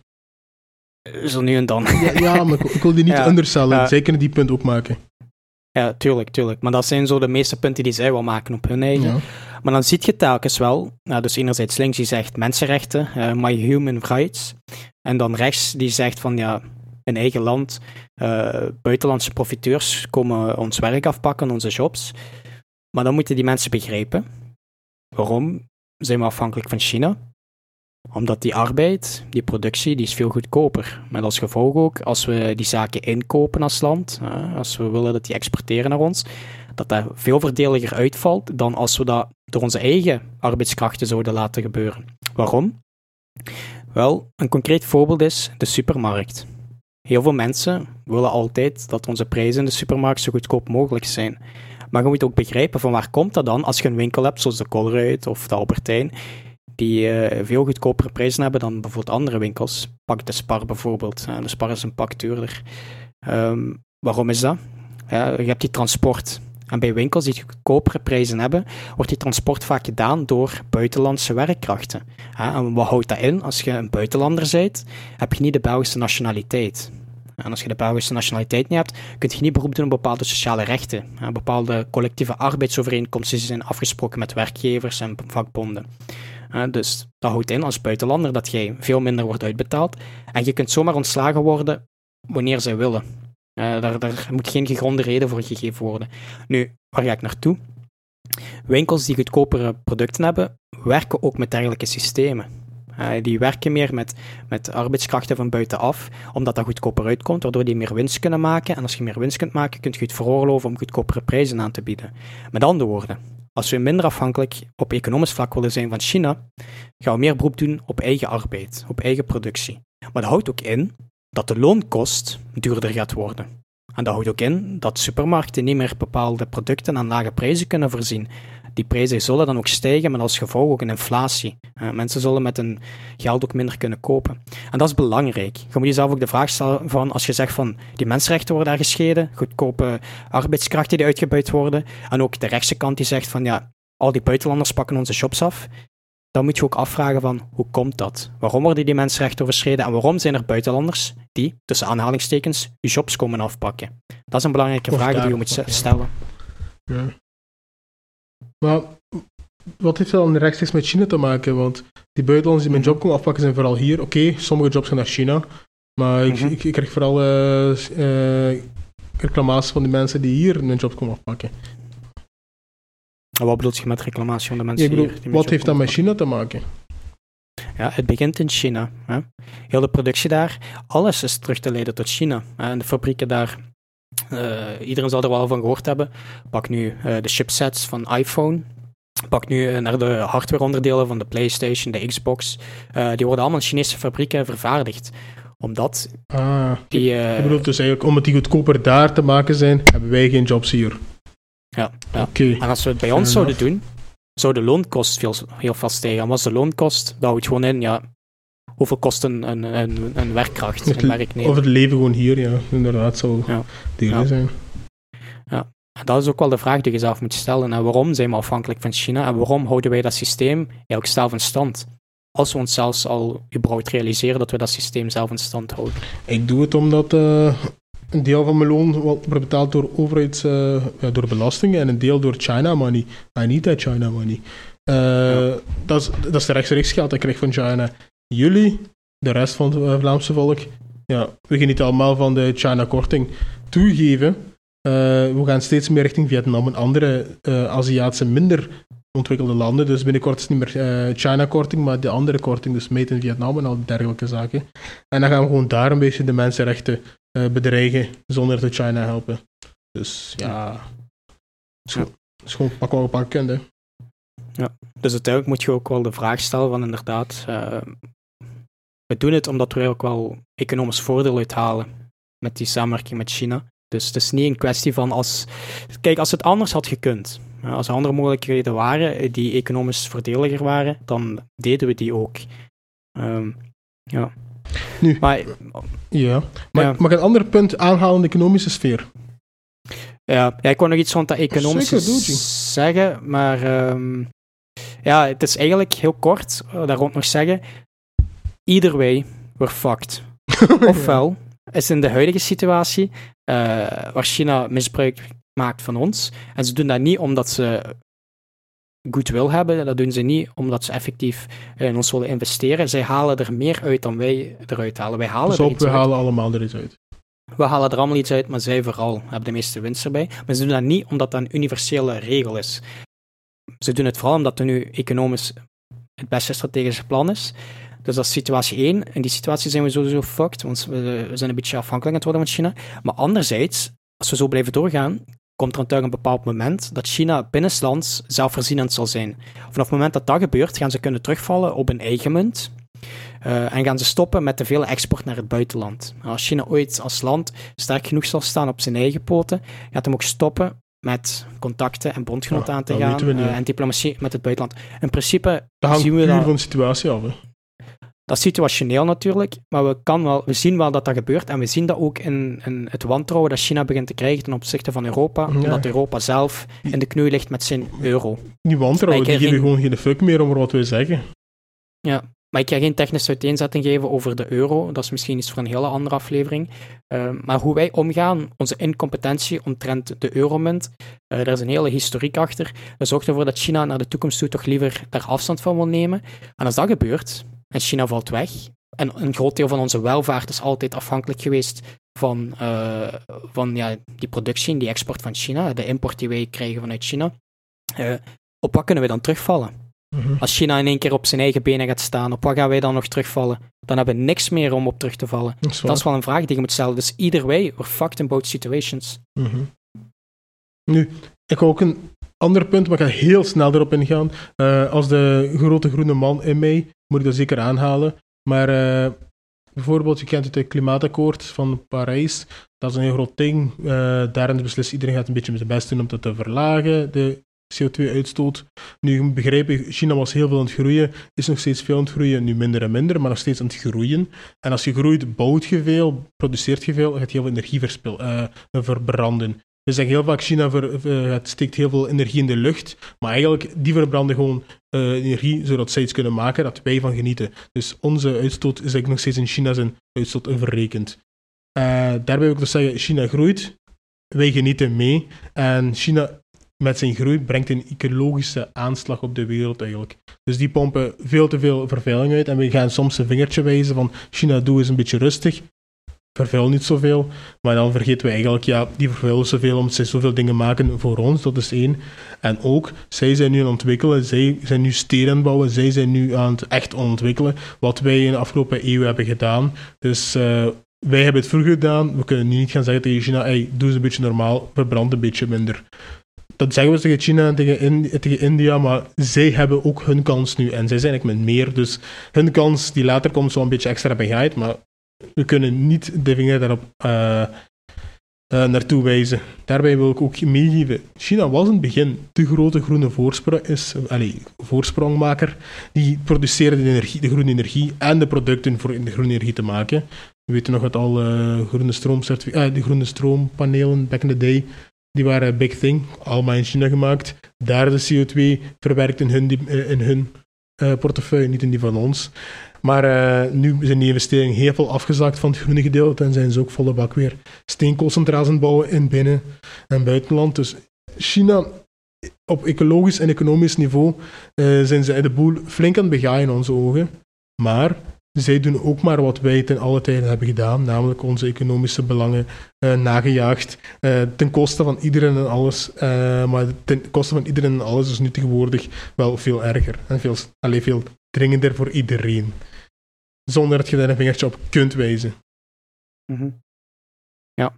Speaker 2: Zo nu en dan.
Speaker 1: Ja, ja maar ik, ik wil die niet ja, undersellen, uh, zeker die punt ook maken.
Speaker 2: Ja, tuurlijk, tuurlijk. Maar dat zijn zo de meeste punten die zij wel maken op hun eigen. Ja. Maar dan zie je telkens wel, nou, dus enerzijds links die zegt mensenrechten, uh, my human rights. En dan rechts die zegt van ja, in eigen land, uh, buitenlandse profiteurs komen ons werk afpakken, onze jobs. Maar dan moeten die mensen begrijpen, waarom zijn we afhankelijk van China? Omdat die arbeid, die productie, die is veel goedkoper. Met als gevolg ook, als we die zaken inkopen als land, uh, als we willen dat die exporteren naar ons, dat dat veel voordeliger uitvalt dan als we dat door onze eigen arbeidskrachten zouden laten gebeuren. Waarom? Wel, een concreet voorbeeld is de supermarkt. Heel veel mensen willen altijd dat onze prijzen in de supermarkt zo goedkoop mogelijk zijn. Maar je moet ook begrijpen van waar komt dat dan als je een winkel hebt, zoals de Colruyt of de Albertijn, die uh, veel goedkopere prijzen hebben dan bijvoorbeeld andere winkels. Pak de Spar bijvoorbeeld. Uh, de Spar is een pak duurder. Um, waarom is dat? Ja, je hebt die transport. En bij winkels die goedkopere prijzen hebben, wordt die transport vaak gedaan door buitenlandse werkkrachten. Ja, en wat houdt dat in? Als je een buitenlander bent, heb je niet de Belgische nationaliteit. En als je de Belgische nationaliteit niet hebt, kun je niet beroep doen op bepaalde sociale rechten. Ja, bepaalde collectieve arbeidsovereenkomsten zijn afgesproken met werkgevers en vakbonden. Uh, dus dat houdt in als buitenlander dat jij veel minder wordt uitbetaald en je kunt zomaar ontslagen worden wanneer zij willen. Uh, daar, daar moet geen gegronde reden voor gegeven worden. Nu, waar ga ik naartoe? Winkels die goedkopere producten hebben, werken ook met dergelijke systemen. Uh, die werken meer met, met arbeidskrachten van buitenaf, omdat dat goedkoper uitkomt, waardoor die meer winst kunnen maken. En als je meer winst kunt maken, kun je het veroorloven om goedkopere prijzen aan te bieden. Met andere woorden, als we minder afhankelijk op economisch vlak willen zijn van China, gaan we meer beroep doen op eigen arbeid, op eigen productie. Maar dat houdt ook in dat de loonkost duurder gaat worden. En dat houdt ook in dat supermarkten niet meer bepaalde producten aan lage prijzen kunnen voorzien. Die prijzen zullen dan ook stijgen, met als gevolg ook een inflatie. Uh, mensen zullen met hun geld ook minder kunnen kopen. En dat is belangrijk. Je moet jezelf ook de vraag stellen van, als je zegt van, die mensenrechten worden daar gescheiden, goedkope arbeidskrachten die uitgebuit worden, en ook de rechtse kant die zegt van, ja, al die buitenlanders pakken onze jobs af, dan moet je ook afvragen van, hoe komt dat? Waarom worden die mensenrechten overschreden en waarom zijn er buitenlanders die, tussen aanhalingstekens, je jobs komen afpakken? Dat is een belangrijke
Speaker 1: Of
Speaker 2: vraag die je
Speaker 1: daar,
Speaker 2: moet
Speaker 1: ja.
Speaker 2: stellen.
Speaker 1: Ja. Maar wat heeft dat dan rechtstreeks met China te maken? Want die buitenlanders die mijn job komen afpakken zijn vooral hier. Oké, okay, sommige jobs gaan naar China. Maar ik,
Speaker 2: Mm-hmm.
Speaker 1: ik, ik krijg vooral uh, uh, reclamaties van die mensen die hier hun job komen afpakken.
Speaker 2: En wat bedoel je met reclamatie van de mensen
Speaker 1: Ja, ik bedoel,
Speaker 2: hier? die
Speaker 1: wat heeft dat
Speaker 2: komen
Speaker 1: met China te maken?
Speaker 2: Ja, het begint in China. Hè. Heel de productie daar, alles is terug te leiden tot China. Hè. En de fabrieken daar, uh, iedereen zal er wel van gehoord hebben. Pak nu uh, de chipsets van iPhone. Pak nu uh, naar de hardwareonderdelen van de PlayStation, de Xbox. Uh, die worden allemaal in Chinese fabrieken vervaardigd. Omdat
Speaker 1: Ah,
Speaker 2: die... Uh,
Speaker 1: je bedoelt dus eigenlijk, omdat die goedkoper daar te maken zijn, hebben wij geen jobs hier.
Speaker 2: Ja, ja.
Speaker 1: Oké. Okay.
Speaker 2: En als we het bij ons zouden doen, zou de loonkost veel, heel vast stijgen. En wat is de loonkost? Dat houdt gewoon in, ja, hoeveel kost een, een, een, een werkkracht,
Speaker 1: Het,
Speaker 2: een werknemer.
Speaker 1: of het leven gewoon hier, ja, inderdaad, zou
Speaker 2: ja.
Speaker 1: duurder
Speaker 2: ja.
Speaker 1: zijn.
Speaker 2: Ja, en dat is ook wel de vraag die je zelf moet stellen. En waarom zijn we afhankelijk van China? En waarom houden wij dat systeem eigenlijk zelf in stand? Als we ons zelfs al überhaupt realiseren dat we dat systeem zelf in stand houden.
Speaker 1: Ik doe het omdat uh, een deel van mijn loon wordt betaald door overheids, uh, ja, door belastingen en een deel door China money. I need that China money. Uh, ja. dat, is, dat is de rechtstreeks geld dat ik krijg van China. Jullie, de rest van het uh, Vlaamse volk, ja, we genieten allemaal van de China-korting. Toegeven, uh, we gaan steeds meer richting Vietnam en andere uh, Aziatische minder ontwikkelde landen. Dus binnenkort is het niet meer uh, China-korting, maar de andere korting, dus made in Vietnam en al dergelijke zaken. En dan gaan we gewoon daar een beetje de mensenrechten uh, bedreigen, zonder dat China helpen. Dus ja, het is gewoon, is gewoon pak wel pak kende.
Speaker 2: Ja, dus uiteindelijk moet je ook wel de vraag stellen van inderdaad, uh, we doen het omdat we er ook wel economisch voordeel uithalen met die samenwerking met China. Dus het is niet een kwestie van als... Kijk, als het anders had gekund, als er andere mogelijkheden waren die economisch voordeliger waren, dan deden we die ook. Um, ja.
Speaker 1: Nu,
Speaker 2: maar,
Speaker 1: ja. Maar
Speaker 2: ja.
Speaker 1: mag ik een ander punt aanhalen in de economische sfeer?
Speaker 2: Ja, ja, ik wou nog iets rond dat economische zeggen, maar um, ja, het is eigenlijk heel kort, uh, daar rond nog zeggen, either way, we're fucked. Ofwel is in de huidige situatie, uh, waar China misbruik maakt van ons, en ze doen dat niet omdat ze goodwill hebben, dat doen ze niet omdat ze effectief in ons willen investeren. Zij halen er meer uit dan wij eruit halen. Wij halen
Speaker 1: dus
Speaker 2: er
Speaker 1: op,
Speaker 2: iets
Speaker 1: we
Speaker 2: uit.
Speaker 1: halen allemaal er iets uit.
Speaker 2: We halen er allemaal iets uit, maar zij vooral hebben de meeste winst erbij. Maar ze doen dat niet omdat dat een universele regel is. Ze doen het vooral omdat het nu economisch het beste strategische plan is. Dus dat is situatie één. In die situatie zijn we sowieso fucked, want we, we zijn een beetje afhankelijk aan het worden van China. Maar anderzijds, als we zo blijven doorgaan, komt er natuurlijk een bepaald moment dat China binnenlands zelfvoorzienend zal zijn. Vanaf het moment dat dat gebeurt, gaan ze kunnen terugvallen op een eigen munt. Uh, en gaan ze stoppen met te veel export naar het buitenland. Als China ooit als land sterk genoeg zal staan op zijn eigen poten, gaat hem ook stoppen met contacten en bondgenoten ja, aan te gaan uh, en diplomatie met het buitenland. In principe
Speaker 1: dat hangt
Speaker 2: zien we
Speaker 1: puur
Speaker 2: dat...
Speaker 1: van de situatie af. Hè?
Speaker 2: Dat is situationeel natuurlijk, maar we, kan wel, we zien wel dat dat gebeurt en we zien dat ook in, in het wantrouwen dat China begint te krijgen ten opzichte van Europa, ja. Omdat Europa zelf in de knoei ligt met zijn euro.
Speaker 1: Die wantrouwen, die geven geen... gewoon geen fuck meer over wat we zeggen.
Speaker 2: Ja, maar ik ga geen technische uiteenzetting geven over de euro, dat is misschien iets voor een hele andere aflevering. Uh, maar hoe wij omgaan, onze incompetentie omtrent de euromunt, uh, daar is een hele historiek achter. Dat zorgt ervoor dat China naar de toekomst toe toch liever daar afstand van wil nemen. En als dat gebeurt, en China valt weg, en een groot deel van onze welvaart is altijd afhankelijk geweest van, uh, van ja, die productie en die export van China, de import die wij krijgen vanuit China. Uh, op wat kunnen we dan terugvallen? Mm-hmm. Als China in één keer op zijn eigen benen gaat staan, op wat gaan wij dan nog terugvallen? Dan hebben we niks meer om op terug te vallen. Dat is, dat is wel een vraag die je moet stellen. Dus either way, we're fucked in both situations.
Speaker 1: Mm-hmm. Nu, ik wil ook een Ander punt, maar ik ga heel snel erop ingaan. Uh, als de grote groene man in mij, moet ik dat zeker aanhalen. Maar uh, bijvoorbeeld, je kent het klimaatakkoord van Parijs. Dat is een heel groot ding. Uh, daarin beslist iedereen gaat een beetje zijn best doen om dat te verlagen, de C O twee uitstoot. Nu begrijp ik, China was heel veel aan het groeien, is nog steeds veel aan het groeien, nu minder en minder, maar nog steeds aan het groeien. En als je groeit, bouwt je veel, produceert je veel, gaat je heel veel energie verspil, uh, verbranden. We zeggen heel vaak, China ver, uh, het steekt heel veel energie in de lucht, maar eigenlijk, die verbranden gewoon uh, energie, zodat zij iets kunnen maken, dat wij van genieten. Dus onze uitstoot is eigenlijk nog steeds in China zijn uitstoot verrekend. Uh, daarbij wil ik dus zeggen, China groeit, wij genieten mee, en China met zijn groei brengt een ecologische aanslag op de wereld eigenlijk. Dus die pompen veel te veel vervuiling uit en we gaan soms een vingertje wijzen van China, doe eens een beetje rustig, vervuil niet zoveel, maar dan vergeten we eigenlijk, ja, die vervuilen zoveel omdat zij zoveel dingen maken voor ons, dat is één. En ook, zij zijn nu aan het ontwikkelen, zij zijn nu steden aan het bouwen, zij zijn nu aan het echt ontwikkelen, wat wij in de afgelopen eeuw hebben gedaan. Dus uh, wij hebben het vroeger gedaan, we kunnen nu niet gaan zeggen tegen China, hey, doe eens een beetje normaal, verbrand een beetje minder. Dat zeggen we tegen China en tegen, Indi- tegen India, maar zij hebben ook hun kans nu. En zij zijn eigenlijk met meer, dus hun kans die later komt zo een beetje extra begaaid, maar we kunnen niet de vinger daarop uh, uh, naartoe wijzen. Daarbij wil ik ook meegeven, China was in het begin de grote groene voorsprong, is, allez, voorsprongmaker. Die produceerde de, energie, de groene energie en de producten voor de groene energie te maken. We weten nog dat al uh, groene, stroomcertific- uh, de groene stroompanelen back in the day, die waren een big thing, allemaal in China gemaakt. Daar de C O twee verwerkt in hun, in hun uh, portefeuille, niet in die van ons. Maar uh, nu zijn die investeringen heel veel afgezakt van het groene gedeelte en zijn ze ook volle bak weer steenkoolcentrales aan het bouwen in binnen- en buitenland. Dus China, op ecologisch en economisch niveau, uh, zijn ze de boel flink aan het begaaien in onze ogen. Maar zij doen ook maar wat wij ten alle tijden hebben gedaan, namelijk onze economische belangen uh, nagejaagd, uh, ten koste van iedereen en alles. Uh, maar ten koste van iedereen en alles is nu tegenwoordig wel veel erger en veel, alleen veel dringender voor iedereen. Zonder dat je daar een vingertje op kunt wijzen.
Speaker 2: Mm-hmm. Ja.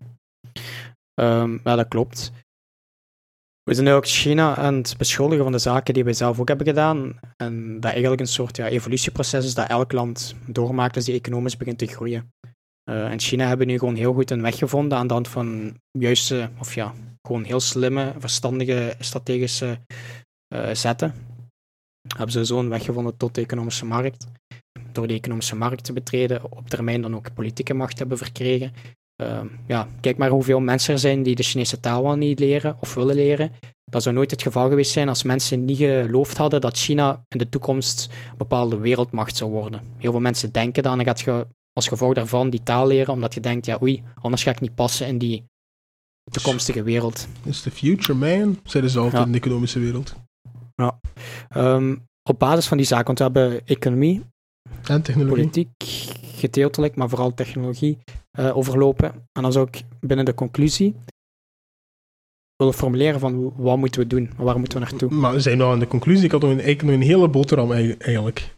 Speaker 2: Um, ja, dat klopt. We zijn nu ook China aan het beschuldigen van de zaken die wij zelf ook hebben gedaan. En dat eigenlijk een soort ja, evolutieproces is dat elk land doormaakt als die economisch begint te groeien. Uh, en China hebben nu gewoon heel goed een weg gevonden aan de hand van juiste, of ja, gewoon heel slimme, verstandige, strategische uh, zetten. Hebben ze zo een weg gevonden tot de economische markt. Door die economische markt te betreden, op termijn dan ook politieke macht hebben verkregen. Uh, ja, kijk maar hoeveel mensen er zijn die de Chinese taal wel niet leren of willen leren. Dat zou nooit het geval geweest zijn als mensen niet geloofd hadden dat China in de toekomst een bepaalde wereldmacht zou worden. Heel veel mensen denken dan, dan gaat je als gevolg daarvan die taal leren, omdat je denkt, ja oei, anders ga ik niet passen in die toekomstige wereld.
Speaker 1: It's the future, man, zeiden ze altijd
Speaker 2: ja.
Speaker 1: in de economische wereld.
Speaker 2: Ja. Um, op basis van die zaken, want we hebben economie,
Speaker 1: en technologie,
Speaker 2: politiek, gedeeltelijk, maar vooral technologie uh, overlopen. En dan zou ik binnen de conclusie willen formuleren van wat moeten we doen, waar moeten we naartoe.
Speaker 1: Maar we zijn nou aan de conclusie, ik had nog een, eigenlijk nog een hele boterham eigenlijk.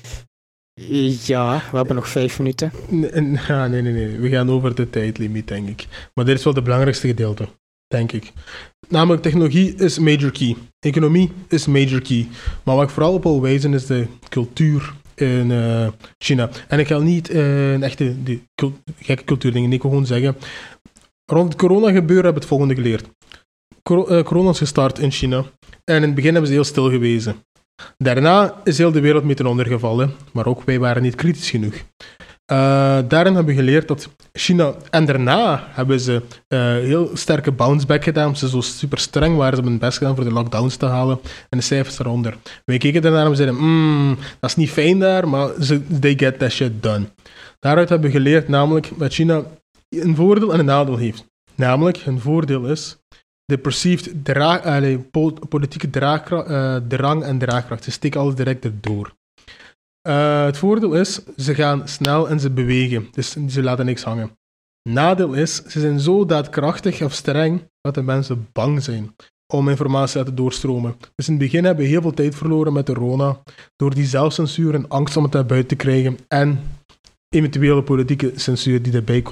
Speaker 2: Ja, we hebben nog vijf minuten.
Speaker 1: Nee, ja, nee, nee, nee, we gaan over de tijdlimiet, denk ik. Maar dit is wel het belangrijkste gedeelte, denk ik. Namelijk, technologie is major key. Economie is major key. Maar wat ik vooral op wil wijzen is de cultuur in uh, China. En ik ga niet uh, een echte die, cult, gekke cultuurdingen, ik wil gewoon zeggen, rond het corona-gebeuren hebben we het volgende geleerd. Cor- uh, corona is gestart in China. En in het begin hebben ze heel stil gewezen. Daarna is heel de wereld mee ten onder gevallen, maar ook wij waren niet kritisch genoeg. Uh, daarin hebben we geleerd dat China, en daarna hebben ze uh, heel sterke bounce-back gedaan. Ze zo super streng waren, ze hebben hun best gedaan voor de lockdowns te halen en de cijfers eronder. Wij keken daarnaar en we zeiden, mm, dat is niet fijn daar, maar ze, they get that shit done. Daaruit hebben we geleerd namelijk dat China een voordeel en een nadeel heeft. Namelijk, hun voordeel is de perceived dra- uh, politieke draagra- uh, drang en draagkracht. Ze steken alles direct erdoor. Uh, het voordeel is, ze gaan snel en ze bewegen, dus ze laten niks hangen. Nadeel is, ze zijn zo daadkrachtig of streng dat de mensen bang zijn om informatie te laten doorstromen. Dus in het begin hebben we heel veel tijd verloren met de corona, door die zelfcensuur en angst om het naar buiten te krijgen en eventuele politieke censuur die erbij kwam.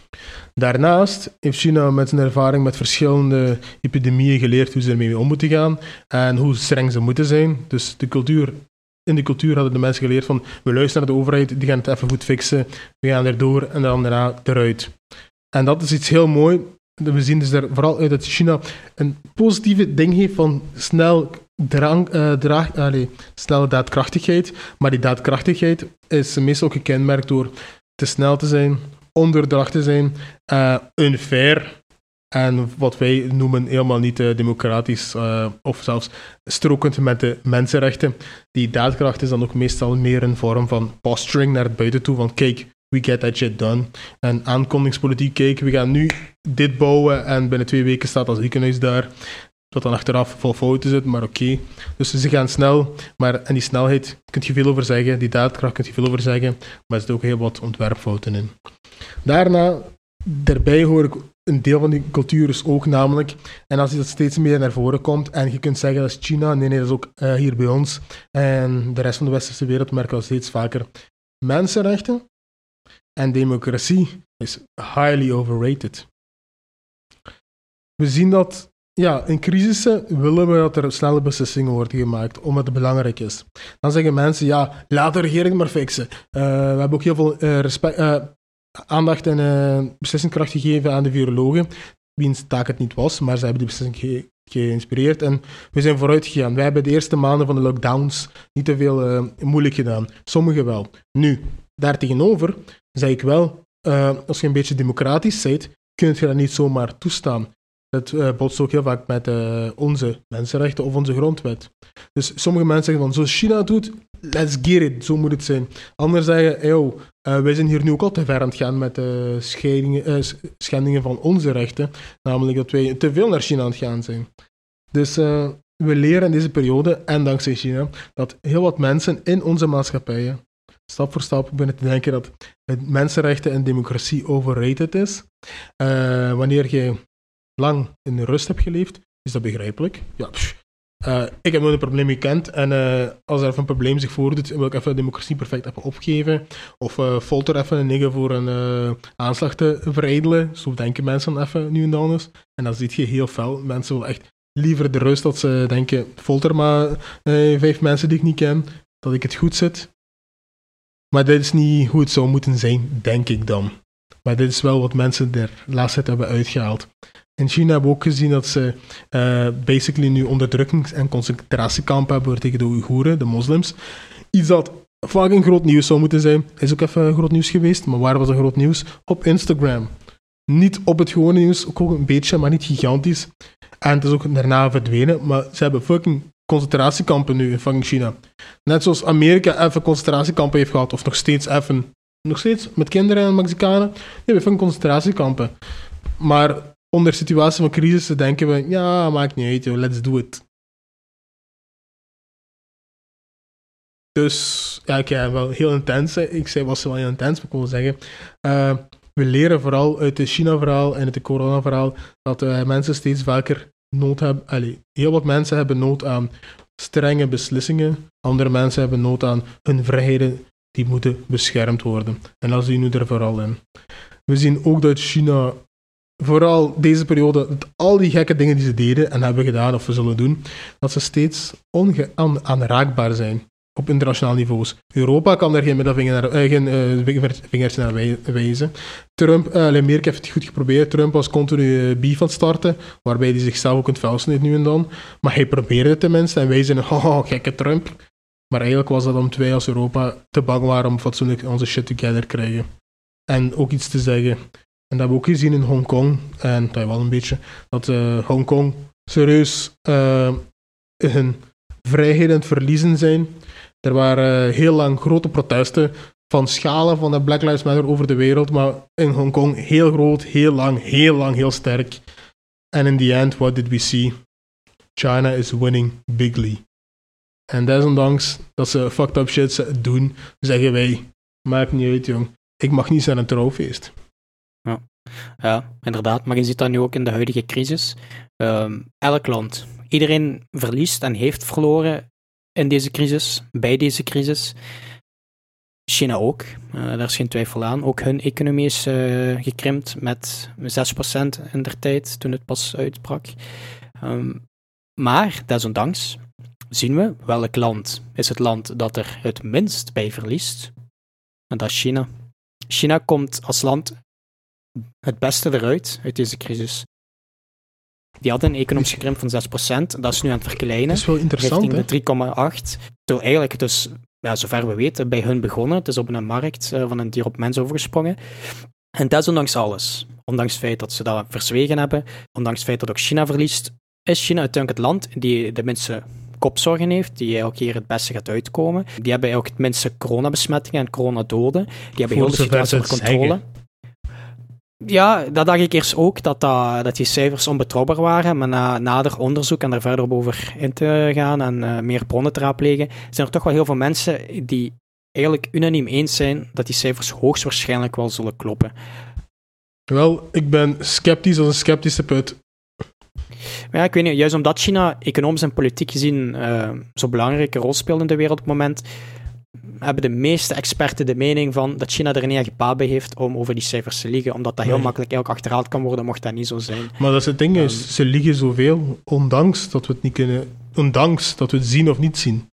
Speaker 1: Daarnaast heeft China met zijn ervaring met verschillende epidemieën geleerd hoe ze ermee om moeten gaan en hoe streng ze moeten zijn. Dus de cultuur, in de cultuur hadden de mensen geleerd van we luisteren naar de overheid, die gaan het even goed fixen, we gaan erdoor en dan daarna eruit. En dat is iets heel mooi. We zien dus er vooral uit dat China een positieve ding heeft van snel drang, uh, draag, allez, snelle daadkrachtigheid. Maar die daadkrachtigheid is meestal ook gekenmerkt door te snel te zijn, ondoordacht te zijn, uh, unfair en wat wij noemen helemaal niet uh, democratisch uh, of zelfs strokend met de mensenrechten. Die daadkracht is dan ook meestal meer een vorm van posturing naar het buiten toe, van kijk, we get that shit done. En aankondigingspolitiek, kijk, we gaan nu dit bouwen en binnen twee weken staat dat ziekenhuis daar. Dat dan achteraf vol fouten zit, maar oké. Okay. Dus ze gaan snel, maar en die snelheid kun je veel over zeggen, die daadkracht kun je veel over zeggen, maar er zitten ook heel wat ontwerpfouten in. Daarna, daarbij hoor ik een deel van die cultuur is ook namelijk, en als dat steeds meer naar voren komt, en je kunt zeggen dat is China, nee, nee, dat is ook uh, hier bij ons, en de rest van de westerse wereld merken we steeds vaker, mensenrechten en democratie is highly overrated. We zien dat, ja, in crisissen willen we dat er snelle beslissingen worden gemaakt, omdat het belangrijk is. Dan zeggen mensen, ja, laat de regering maar fixen. Uh, we hebben ook heel veel uh, respect, uh, aandacht en uh, beslissingskracht gegeven aan de virologen, wiens taak het niet was, maar ze hebben die beslissing ge- geïnspireerd en we zijn vooruit gegaan. Wij hebben de eerste maanden van de lockdowns niet te veel uh, moeilijk gedaan. Sommigen wel. Nu, daartegenover zeg ik wel, uh, als je een beetje democratisch bent, kun je dat niet zomaar toestaan. Dat uh, botst ook heel vaak met uh, onze mensenrechten of onze grondwet. Dus sommige mensen zeggen van, zoals China doet, let's get it, zo moet het zijn. Anderen zeggen, yo, uh, wij zijn hier nu ook al te ver aan het gaan met uh, scheidingen, uh, schendingen van onze rechten. Namelijk dat wij te veel naar China aan het gaan zijn. Dus uh, we leren in deze periode, en dankzij China, dat heel wat mensen in onze maatschappijen stap voor stap beginnen te denken dat het mensenrechten en democratie overrated is. Uh, wanneer je lang in rust hebt geleefd, is dat begrijpelijk. Ja, pff. Uh, ik heb nooit een probleem gekend en uh, als er even een probleem zich voordoet, wil ik even de democratie perfect even opgeven of uh, folter even een nigger voor een uh, aanslag te verijdelen. Zo denken mensen dan even nu en dan eens. En dan zie je heel fel. Mensen willen echt liever de rust dat ze denken, folter maar uh, vijf mensen die ik niet ken, dat ik het goed zit. Maar dit is niet hoe het zou moeten zijn, denk ik dan. Maar dit is wel wat mensen er laatst tijd hebben uitgehaald. In China hebben we ook gezien dat ze uh, basically nu onderdrukkings- en concentratiekampen hebben tegen de Oeigoeren, de moslims. Iets dat fucking groot nieuws zou moeten zijn. Is ook even groot nieuws geweest, maar waar was het groot nieuws? Op Instagram. Niet op het gewone nieuws, ook een beetje, maar niet gigantisch. En het is ook daarna verdwenen, maar ze hebben fucking concentratiekampen nu in fucking China. Net zoals Amerika even concentratiekampen heeft gehad, of nog steeds even, nog steeds met kinderen en Mexicanen, die hebben fucking concentratiekampen. Maar onder situatie van crisis denken we, ja, maakt niet uit, joh, let's do it. Dus, ja, ik ja, wel heel intens. Ik zei, was wel heel intens, maar ik wil zeggen. Uh, we leren vooral uit het China-verhaal en uit het corona-verhaal dat uh, mensen steeds vaker nood hebben. Allez, heel wat mensen hebben nood aan strenge beslissingen. Andere mensen hebben nood aan hun vrijheden die moeten beschermd worden. En dat zien we er vooral in. We zien ook dat China, vooral deze periode, al die gekke dingen die ze deden en hebben gedaan of we zullen doen, dat ze steeds onaanraakbaar zijn op internationaal niveaus. Europa kan daar geen middelvinger naar, uh, geen uh, vingertje naar wij, wijzen. Trump, uh, Amerika heeft het goed geprobeerd. Trump was continu uh, beef aan het starten, waarbij hij zichzelf ook in het vuil sneed nu en dan. Maar hij probeerde het tenminste en wij zijn, oh, gekke Trump. Maar eigenlijk was dat omdat wij als Europa te bang waren om fatsoenlijk onze shit together te krijgen. En ook iets te zeggen. En dat hebben we ook gezien in Hongkong, en Taiwan een beetje, dat uh, Hongkong serieus uh, hun vrijheden aan het verliezen zijn. Er waren uh, heel lang grote protesten van schalen van de Black Lives Matter over de wereld, maar in Hongkong heel groot, heel lang, heel lang, heel sterk. En in the end, what did we see? China is winning bigly. En desondanks dat ze fucked up shit doen, zeggen wij, maakt niet uit, jong. Ik mag niet zijn een trouwfeest.
Speaker 2: Ja. ja, inderdaad. Maar je ziet dat nu ook in de huidige crisis. Um, elk land. Iedereen verliest en heeft verloren in deze crisis, bij deze crisis. China ook, uh, daar is geen twijfel aan. Ook hun economie is uh, gekrimpt met zes procent in der tijd, toen het pas uitbrak. Um, maar, desondanks, zien we welk land is het land dat er het minst bij verliest. En dat is China. China komt als land het beste eruit, uit deze crisis. Die hadden een economische krimp van zes procent, dat is nu aan het verkleinen.
Speaker 1: Dat is wel interessant,
Speaker 2: richting
Speaker 1: hè?
Speaker 2: de drie komma acht. Terwijl eigenlijk dus, ja, zover we weten, bij hun begonnen. Het is op een markt uh, van een dier op mens overgesprongen. En desondanks alles, ondanks het feit dat ze dat verzwegen hebben, ondanks het feit dat ook China verliest, is China uiteindelijk het land die de minste kopzorgen heeft, die elke keer het beste gaat uitkomen. Die hebben ook het minste coronabesmettingen en coronadoden. Die hebben heel de situatie onder controle. Ja, dat dacht ik eerst ook, dat, dat, dat die cijfers onbetrouwbaar waren, maar na nader onderzoek en daar verder over in te gaan en uh, meer bronnen te raadplegen, zijn er toch wel heel veel mensen die eigenlijk unaniem eens zijn dat die cijfers hoogstwaarschijnlijk wel zullen kloppen.
Speaker 1: Wel, ik ben sceptisch als een sceptische put.
Speaker 2: Maar ja, ik weet niet, juist omdat China economisch en politiek gezien uh, zo'n belangrijke rol speelt in de wereld op het moment, hebben de meeste experten de mening van dat China er niet echt baat bij heeft om over die cijfers te liegen, omdat dat heel nee. makkelijk ook achterhaald kan worden, mocht dat niet zo zijn.
Speaker 1: Maar dat is het ding, um, is, ze liegen zoveel, ondanks dat we het niet kunnen, ondanks dat we het zien of niet zien.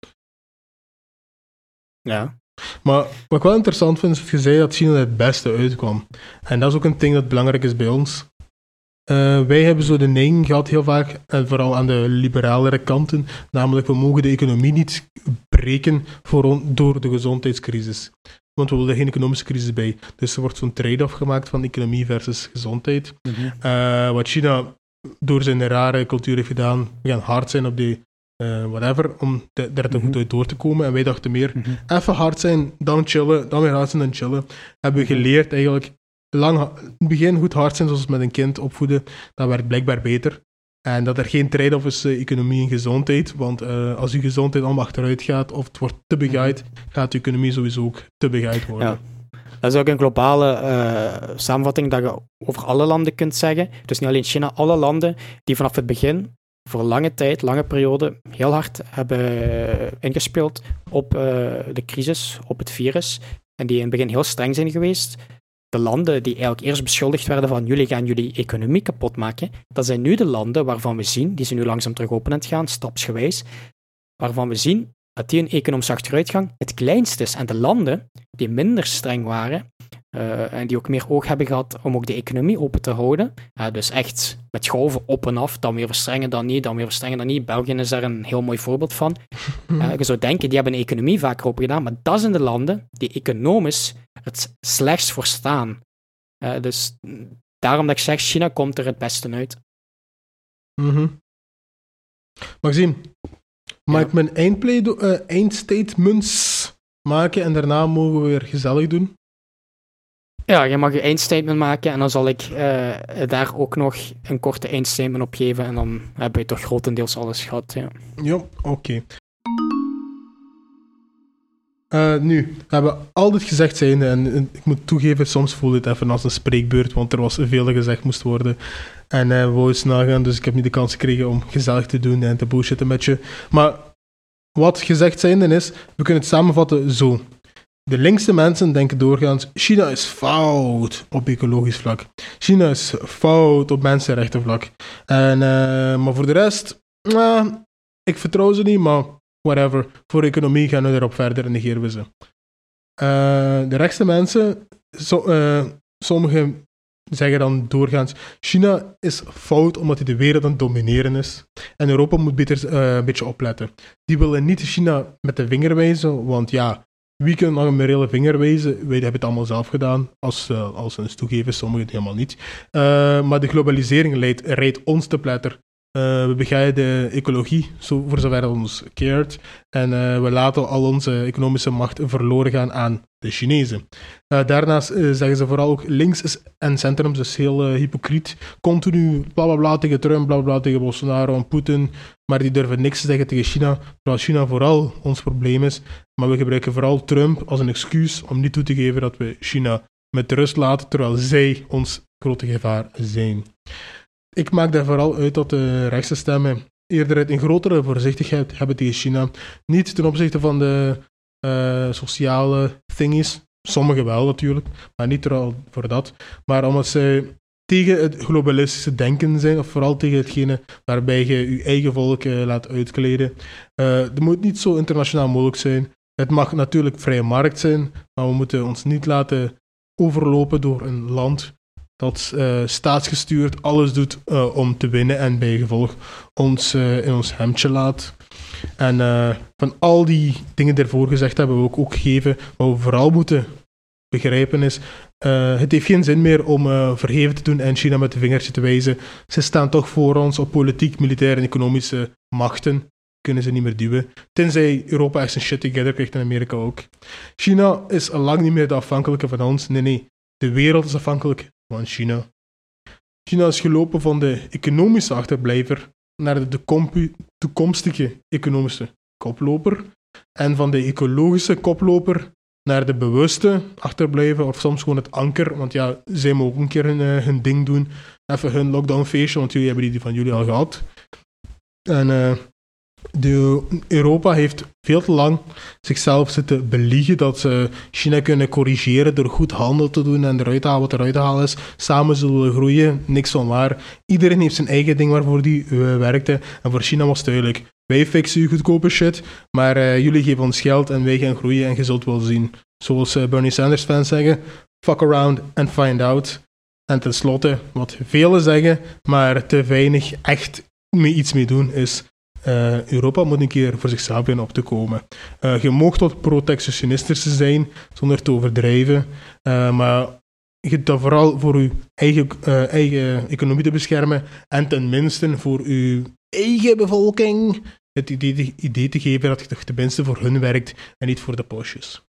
Speaker 2: Ja.
Speaker 1: Maar wat ik wel interessant vind, is dat je zei dat China er het beste uitkwam. En dat is ook een ding dat belangrijk is bij ons. Uh, wij hebben zo de neiging gehad heel vaak, en vooral aan de liberalere kanten, namelijk we mogen de economie niet breken voor on- door de gezondheidscrisis. Want we willen geen economische crisis bij. Dus er wordt zo'n trade-off gemaakt van economie versus gezondheid. Mm-hmm. Uh, wat China door zijn rare cultuur heeft gedaan, we gaan hard zijn op die uh, whatever, om de, daar mm-hmm. goed uit door te komen. En wij dachten meer, mm-hmm. even hard zijn, dan chillen, dan weer hard zijn, dan chillen. Hebben we geleerd eigenlijk, lang, in het begin goed hard zijn, zoals met een kind opvoeden, dat werkt blijkbaar beter. En dat er geen trade-off is, uh, economie en gezondheid. Want uh, als je gezondheid allemaal achteruit gaat, of het wordt te begaaid, gaat je economie sowieso ook te begaaid worden. Ja.
Speaker 2: Dat is ook een globale uh, samenvatting dat je over alle landen kunt zeggen. Dus niet alleen China, alle landen die vanaf het begin, voor lange tijd, lange periode, heel hard hebben ingespeeld op uh, de crisis, op het virus. En die in het begin heel streng zijn geweest. De landen die eigenlijk eerst beschuldigd werden van jullie gaan jullie economie kapot maken, dat zijn nu de landen waarvan we zien, die zijn nu langzaam terug open aan het gaan, stapsgewijs, waarvan we zien dat die een economische achteruitgang het kleinst is. En de landen die minder streng waren, uh, en die ook meer oog hebben gehad om ook de economie open te houden, uh, dus echt met golven op en af, dan weer verstrengen, dan niet, dan weer verstrengen, dan niet. België is daar een heel mooi voorbeeld van. Uh, je zou denken, die hebben een economie vaker open gedaan, maar dat zijn de landen die economisch het slechtst voor staan. Uh, dus daarom dat ik zeg, China komt er het beste uit.
Speaker 1: Mm-hmm. Maxime, mag ja. ik mijn eindpleido- uh, eindstatements maken en daarna mogen we weer gezellig doen?
Speaker 2: Ja, je mag je eindstatement maken en dan zal ik uh, daar ook nog een korte eindstatement op geven en dan heb je toch grotendeels alles gehad. Ja,
Speaker 1: ja oké. Okay. Uh, nu, we hebben altijd gezegd zijnde, en, en ik moet toegeven, soms voelde het even als een spreekbeurt, want er was veel gezegd moest worden. En uh, we wou eens nagaan, dus ik heb niet de kans gekregen om gezellig te doen en te bullshitten met je. Maar wat gezegd zijnde is, we kunnen het samenvatten zo. De linkse mensen denken doorgaans, China is fout op ecologisch vlak. China is fout op mensenrechtenvlak. En, uh, maar voor de rest, uh, ik vertrouw ze niet, maar whatever. Voor economie gaan we erop verder en negeren we ze. Uh, de rechtse mensen, so, uh, sommigen zeggen dan doorgaans, China is fout omdat hij de wereld aan het domineren is. En Europa moet beter uh, een beetje opletten. Die willen niet China met de vinger wijzen, want ja, wie kan nog een morele vinger wijzen? Wij hebben het allemaal zelf gedaan, als, uh, als ze ons toegeven, sommigen helemaal niet. Uh, maar de globalisering leidt, rijdt ons te pletter. Uh, we begrijpen de ecologie, zo, voor zover het ons keert. En uh, we laten al onze economische macht verloren gaan aan de Chinezen. Uh, daarnaast uh, zeggen ze vooral ook links is, en centrum is heel uh, hypocriet. Continu bla bla bla tegen Trump, bla bla tegen Bolsonaro en Poetin. Maar die durven niks te zeggen tegen China, terwijl China vooral ons probleem is. Maar we gebruiken vooral Trump als een excuus om niet toe te geven dat we China met rust laten, terwijl zij ons grote gevaar zijn. Ik maak daar vooral uit dat de rechtse stemmen eerder een grotere voorzichtigheid hebben tegen China. Niet ten opzichte van de uh, sociale thingies. Sommigen wel natuurlijk, maar niet vooral voor dat. Maar omdat zij tegen het globalistische denken zijn, of vooral tegen hetgene waarbij je je eigen volk uh, laat uitkleden. Uh, het moet niet zo internationaal mogelijk zijn. Het mag natuurlijk vrije markt zijn, maar we moeten ons niet laten overlopen door een land dat uh, staatsgestuurd alles doet uh, om te winnen en bij gevolg ons uh, in ons hemdje laat. En uh, van al die dingen die ervoor gezegd hebben, we ook, ook geven. Wat we vooral moeten begrijpen is, uh, het heeft geen zin meer om uh, verheven te doen en China met de vingertje te wijzen. Ze staan toch voor ons op politiek, militaire en economische machten. Kunnen ze niet meer duwen. Tenzij Europa echt zijn shit together krijgt en Amerika ook. China is al lang niet meer de afhankelijke van ons. Nee, nee. De wereld is afhankelijk van China. China is gelopen van de economische achterblijver naar de, de compu- toekomstige economische koploper. En van de ecologische koploper naar de bewuste achterblijven, of soms gewoon het anker, want ja, zij mogen ook een keer hun, uh, hun ding doen. Even hun lockdown-feestje, want jullie hebben die van jullie al gehad. En uh, de, Europa heeft veel te lang zichzelf zitten beliegen dat ze China kunnen corrigeren door goed handel te doen en eruit te halen wat eruit te halen is. Samen zullen we groeien, niks van waar. Iedereen heeft zijn eigen ding waarvoor die uh, werkte. En voor China was het duidelijk. Wij fixen je goedkope shit, maar uh, jullie geven ons geld en wij gaan groeien en je zult wel zien. Zoals uh, Bernie Sanders fans zeggen, fuck around and find out. En tenslotte, wat velen zeggen, maar te weinig echt mee iets mee doen, is uh, Europa moet een keer voor zichzelf beginnen op te komen. Uh, je mag tot protectionistisch zijn, zonder te overdrijven, uh, maar je dat vooral voor je eigen, uh, eigen economie te beschermen en tenminste voor je eigen bevolking het idee, idee te geven dat je toch tenminste voor hun werkt en niet voor de postjes.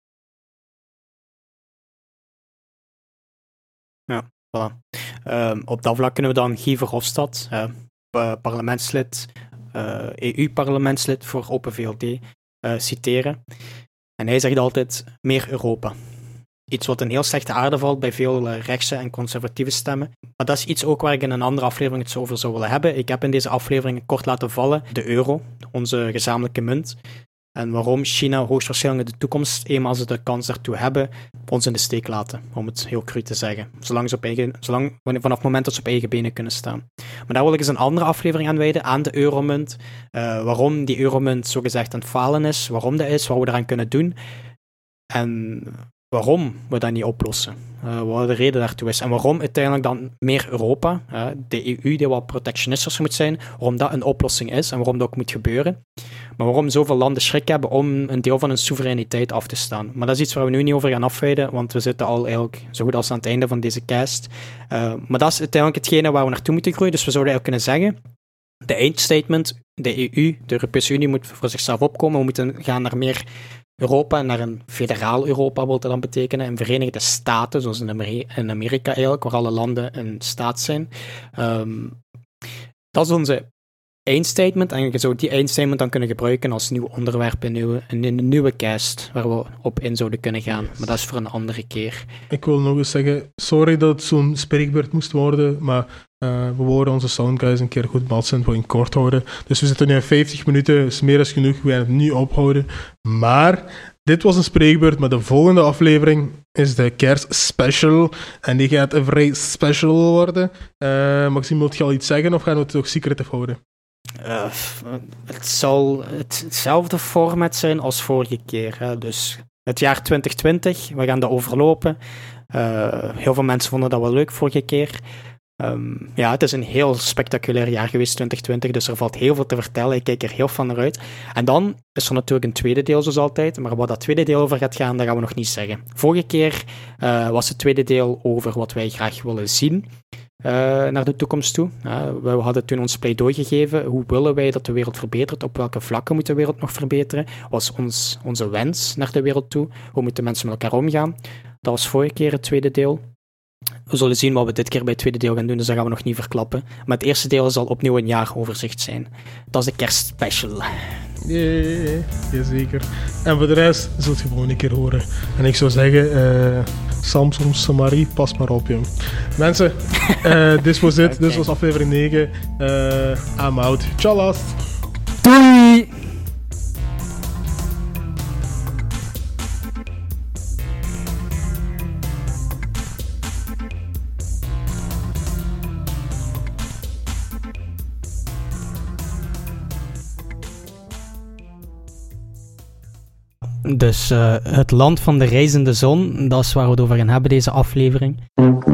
Speaker 2: Ja, voilà. Um, op dat vlak kunnen we dan Guy Verhofstadt, uh, parlementslid, uh, E U-parlementslid voor Open V L D, uh, citeren. En hij zegt altijd, meer Europa. Iets wat een heel slechte aarde valt bij veel uh, rechtse en conservatieve stemmen. Maar dat is iets ook waar ik in een andere aflevering het zo over zou willen hebben. Ik heb in deze aflevering kort laten vallen de euro, onze gezamenlijke munt. En waarom China hoogstwaarschijnlijk in de toekomst, eenmaal ze de kans daartoe hebben, ons in de steek laten, om het heel cru te zeggen. Zolang ze op eigen, zolang, vanaf het moment dat ze op eigen benen kunnen staan. Maar daar wil ik eens een andere aflevering aan wijden, aan de euromunt. Uh, waarom die euromunt zogezegd aan het falen is, waarom dat is, wat we eraan kunnen doen. En waarom we dat niet oplossen. Uh, wat de reden daartoe is. En waarom uiteindelijk dan meer Europa, uh, de E U die wat protectionistisch moet zijn, waarom dat een oplossing is en waarom dat ook moet gebeuren. Maar waarom zoveel landen schrik hebben om een deel van hun soevereiniteit af te staan. Maar dat is iets waar we nu niet over gaan afwijden, want we zitten al eigenlijk zo goed als aan het einde van deze cast. Uh, maar dat is uiteindelijk hetgene waar we naartoe moeten groeien. Dus we zouden eigenlijk kunnen zeggen, de eindstatement, de E U, de Europese Unie moet voor zichzelf opkomen. We moeten gaan naar meer Europa, naar een federaal Europa, wil dat dan betekenen, en Verenigde Staten, zoals in Amerika eigenlijk, waar alle landen een staat zijn. Um, dat is onze eindstatement, en je zou die eindstatement dan kunnen gebruiken als nieuw onderwerp in, nieuwe, in een nieuwe cast, waar we op in zouden kunnen gaan. Yes. Maar dat is voor een andere keer. Ik wil nog eens zeggen, sorry dat het zo'n spreekbeurt moest worden, maar uh, we wouden onze soundguys een keer goed matsen voor in kort houden. Dus we zitten nu in vijftig minuten, dat is meer dan genoeg, we gaan het nu ophouden. Maar dit was een spreekbeurt, maar de volgende aflevering is de kerstspecial. En die gaat een vrij special worden. Uh, Maxime, wilt je al iets zeggen of gaan we het toch secret houden? Uh, het zal het, hetzelfde format zijn als vorige keer. Hè. Dus het jaar twintig twintig, we gaan dat overlopen. Uh, heel veel mensen vonden dat wel leuk vorige keer. Um, ja, het is een heel spectaculair jaar geweest, twintig twintig, dus er valt heel veel te vertellen. Ik kijk er heel van naar uit. En dan is er natuurlijk een tweede deel, zoals altijd. Maar wat dat tweede deel over gaat gaan, dat gaan we nog niet zeggen. Vorige keer uh, was het tweede deel over wat wij graag willen zien uh, naar de toekomst toe. Uh, we hadden toen ons pleidooi gegeven. Hoe willen wij dat de wereld verbetert? Op welke vlakken moet de wereld nog verbeteren? Wat was ons, onze wens naar de wereld toe? Hoe moeten mensen met elkaar omgaan? Dat was vorige keer het tweede deel. We zullen zien wat we dit keer bij het tweede deel gaan doen, dus dat gaan we nog niet verklappen. Maar het eerste deel zal opnieuw een jaaroverzicht zijn. Dat is de kerstspecial.
Speaker 1: Jee, jazeker. En voor de rest zult je gewoon een keer horen. En ik zou zeggen, uh, Samsung Samari, pas maar op, jong. Mensen, uh, dit was het. Okay. Dit was aflevering negen. Uh, I'm out. Tjallas.
Speaker 2: Doei! Dus uh, het land van de reizende zon, dat is waar we het over gaan hebben deze aflevering.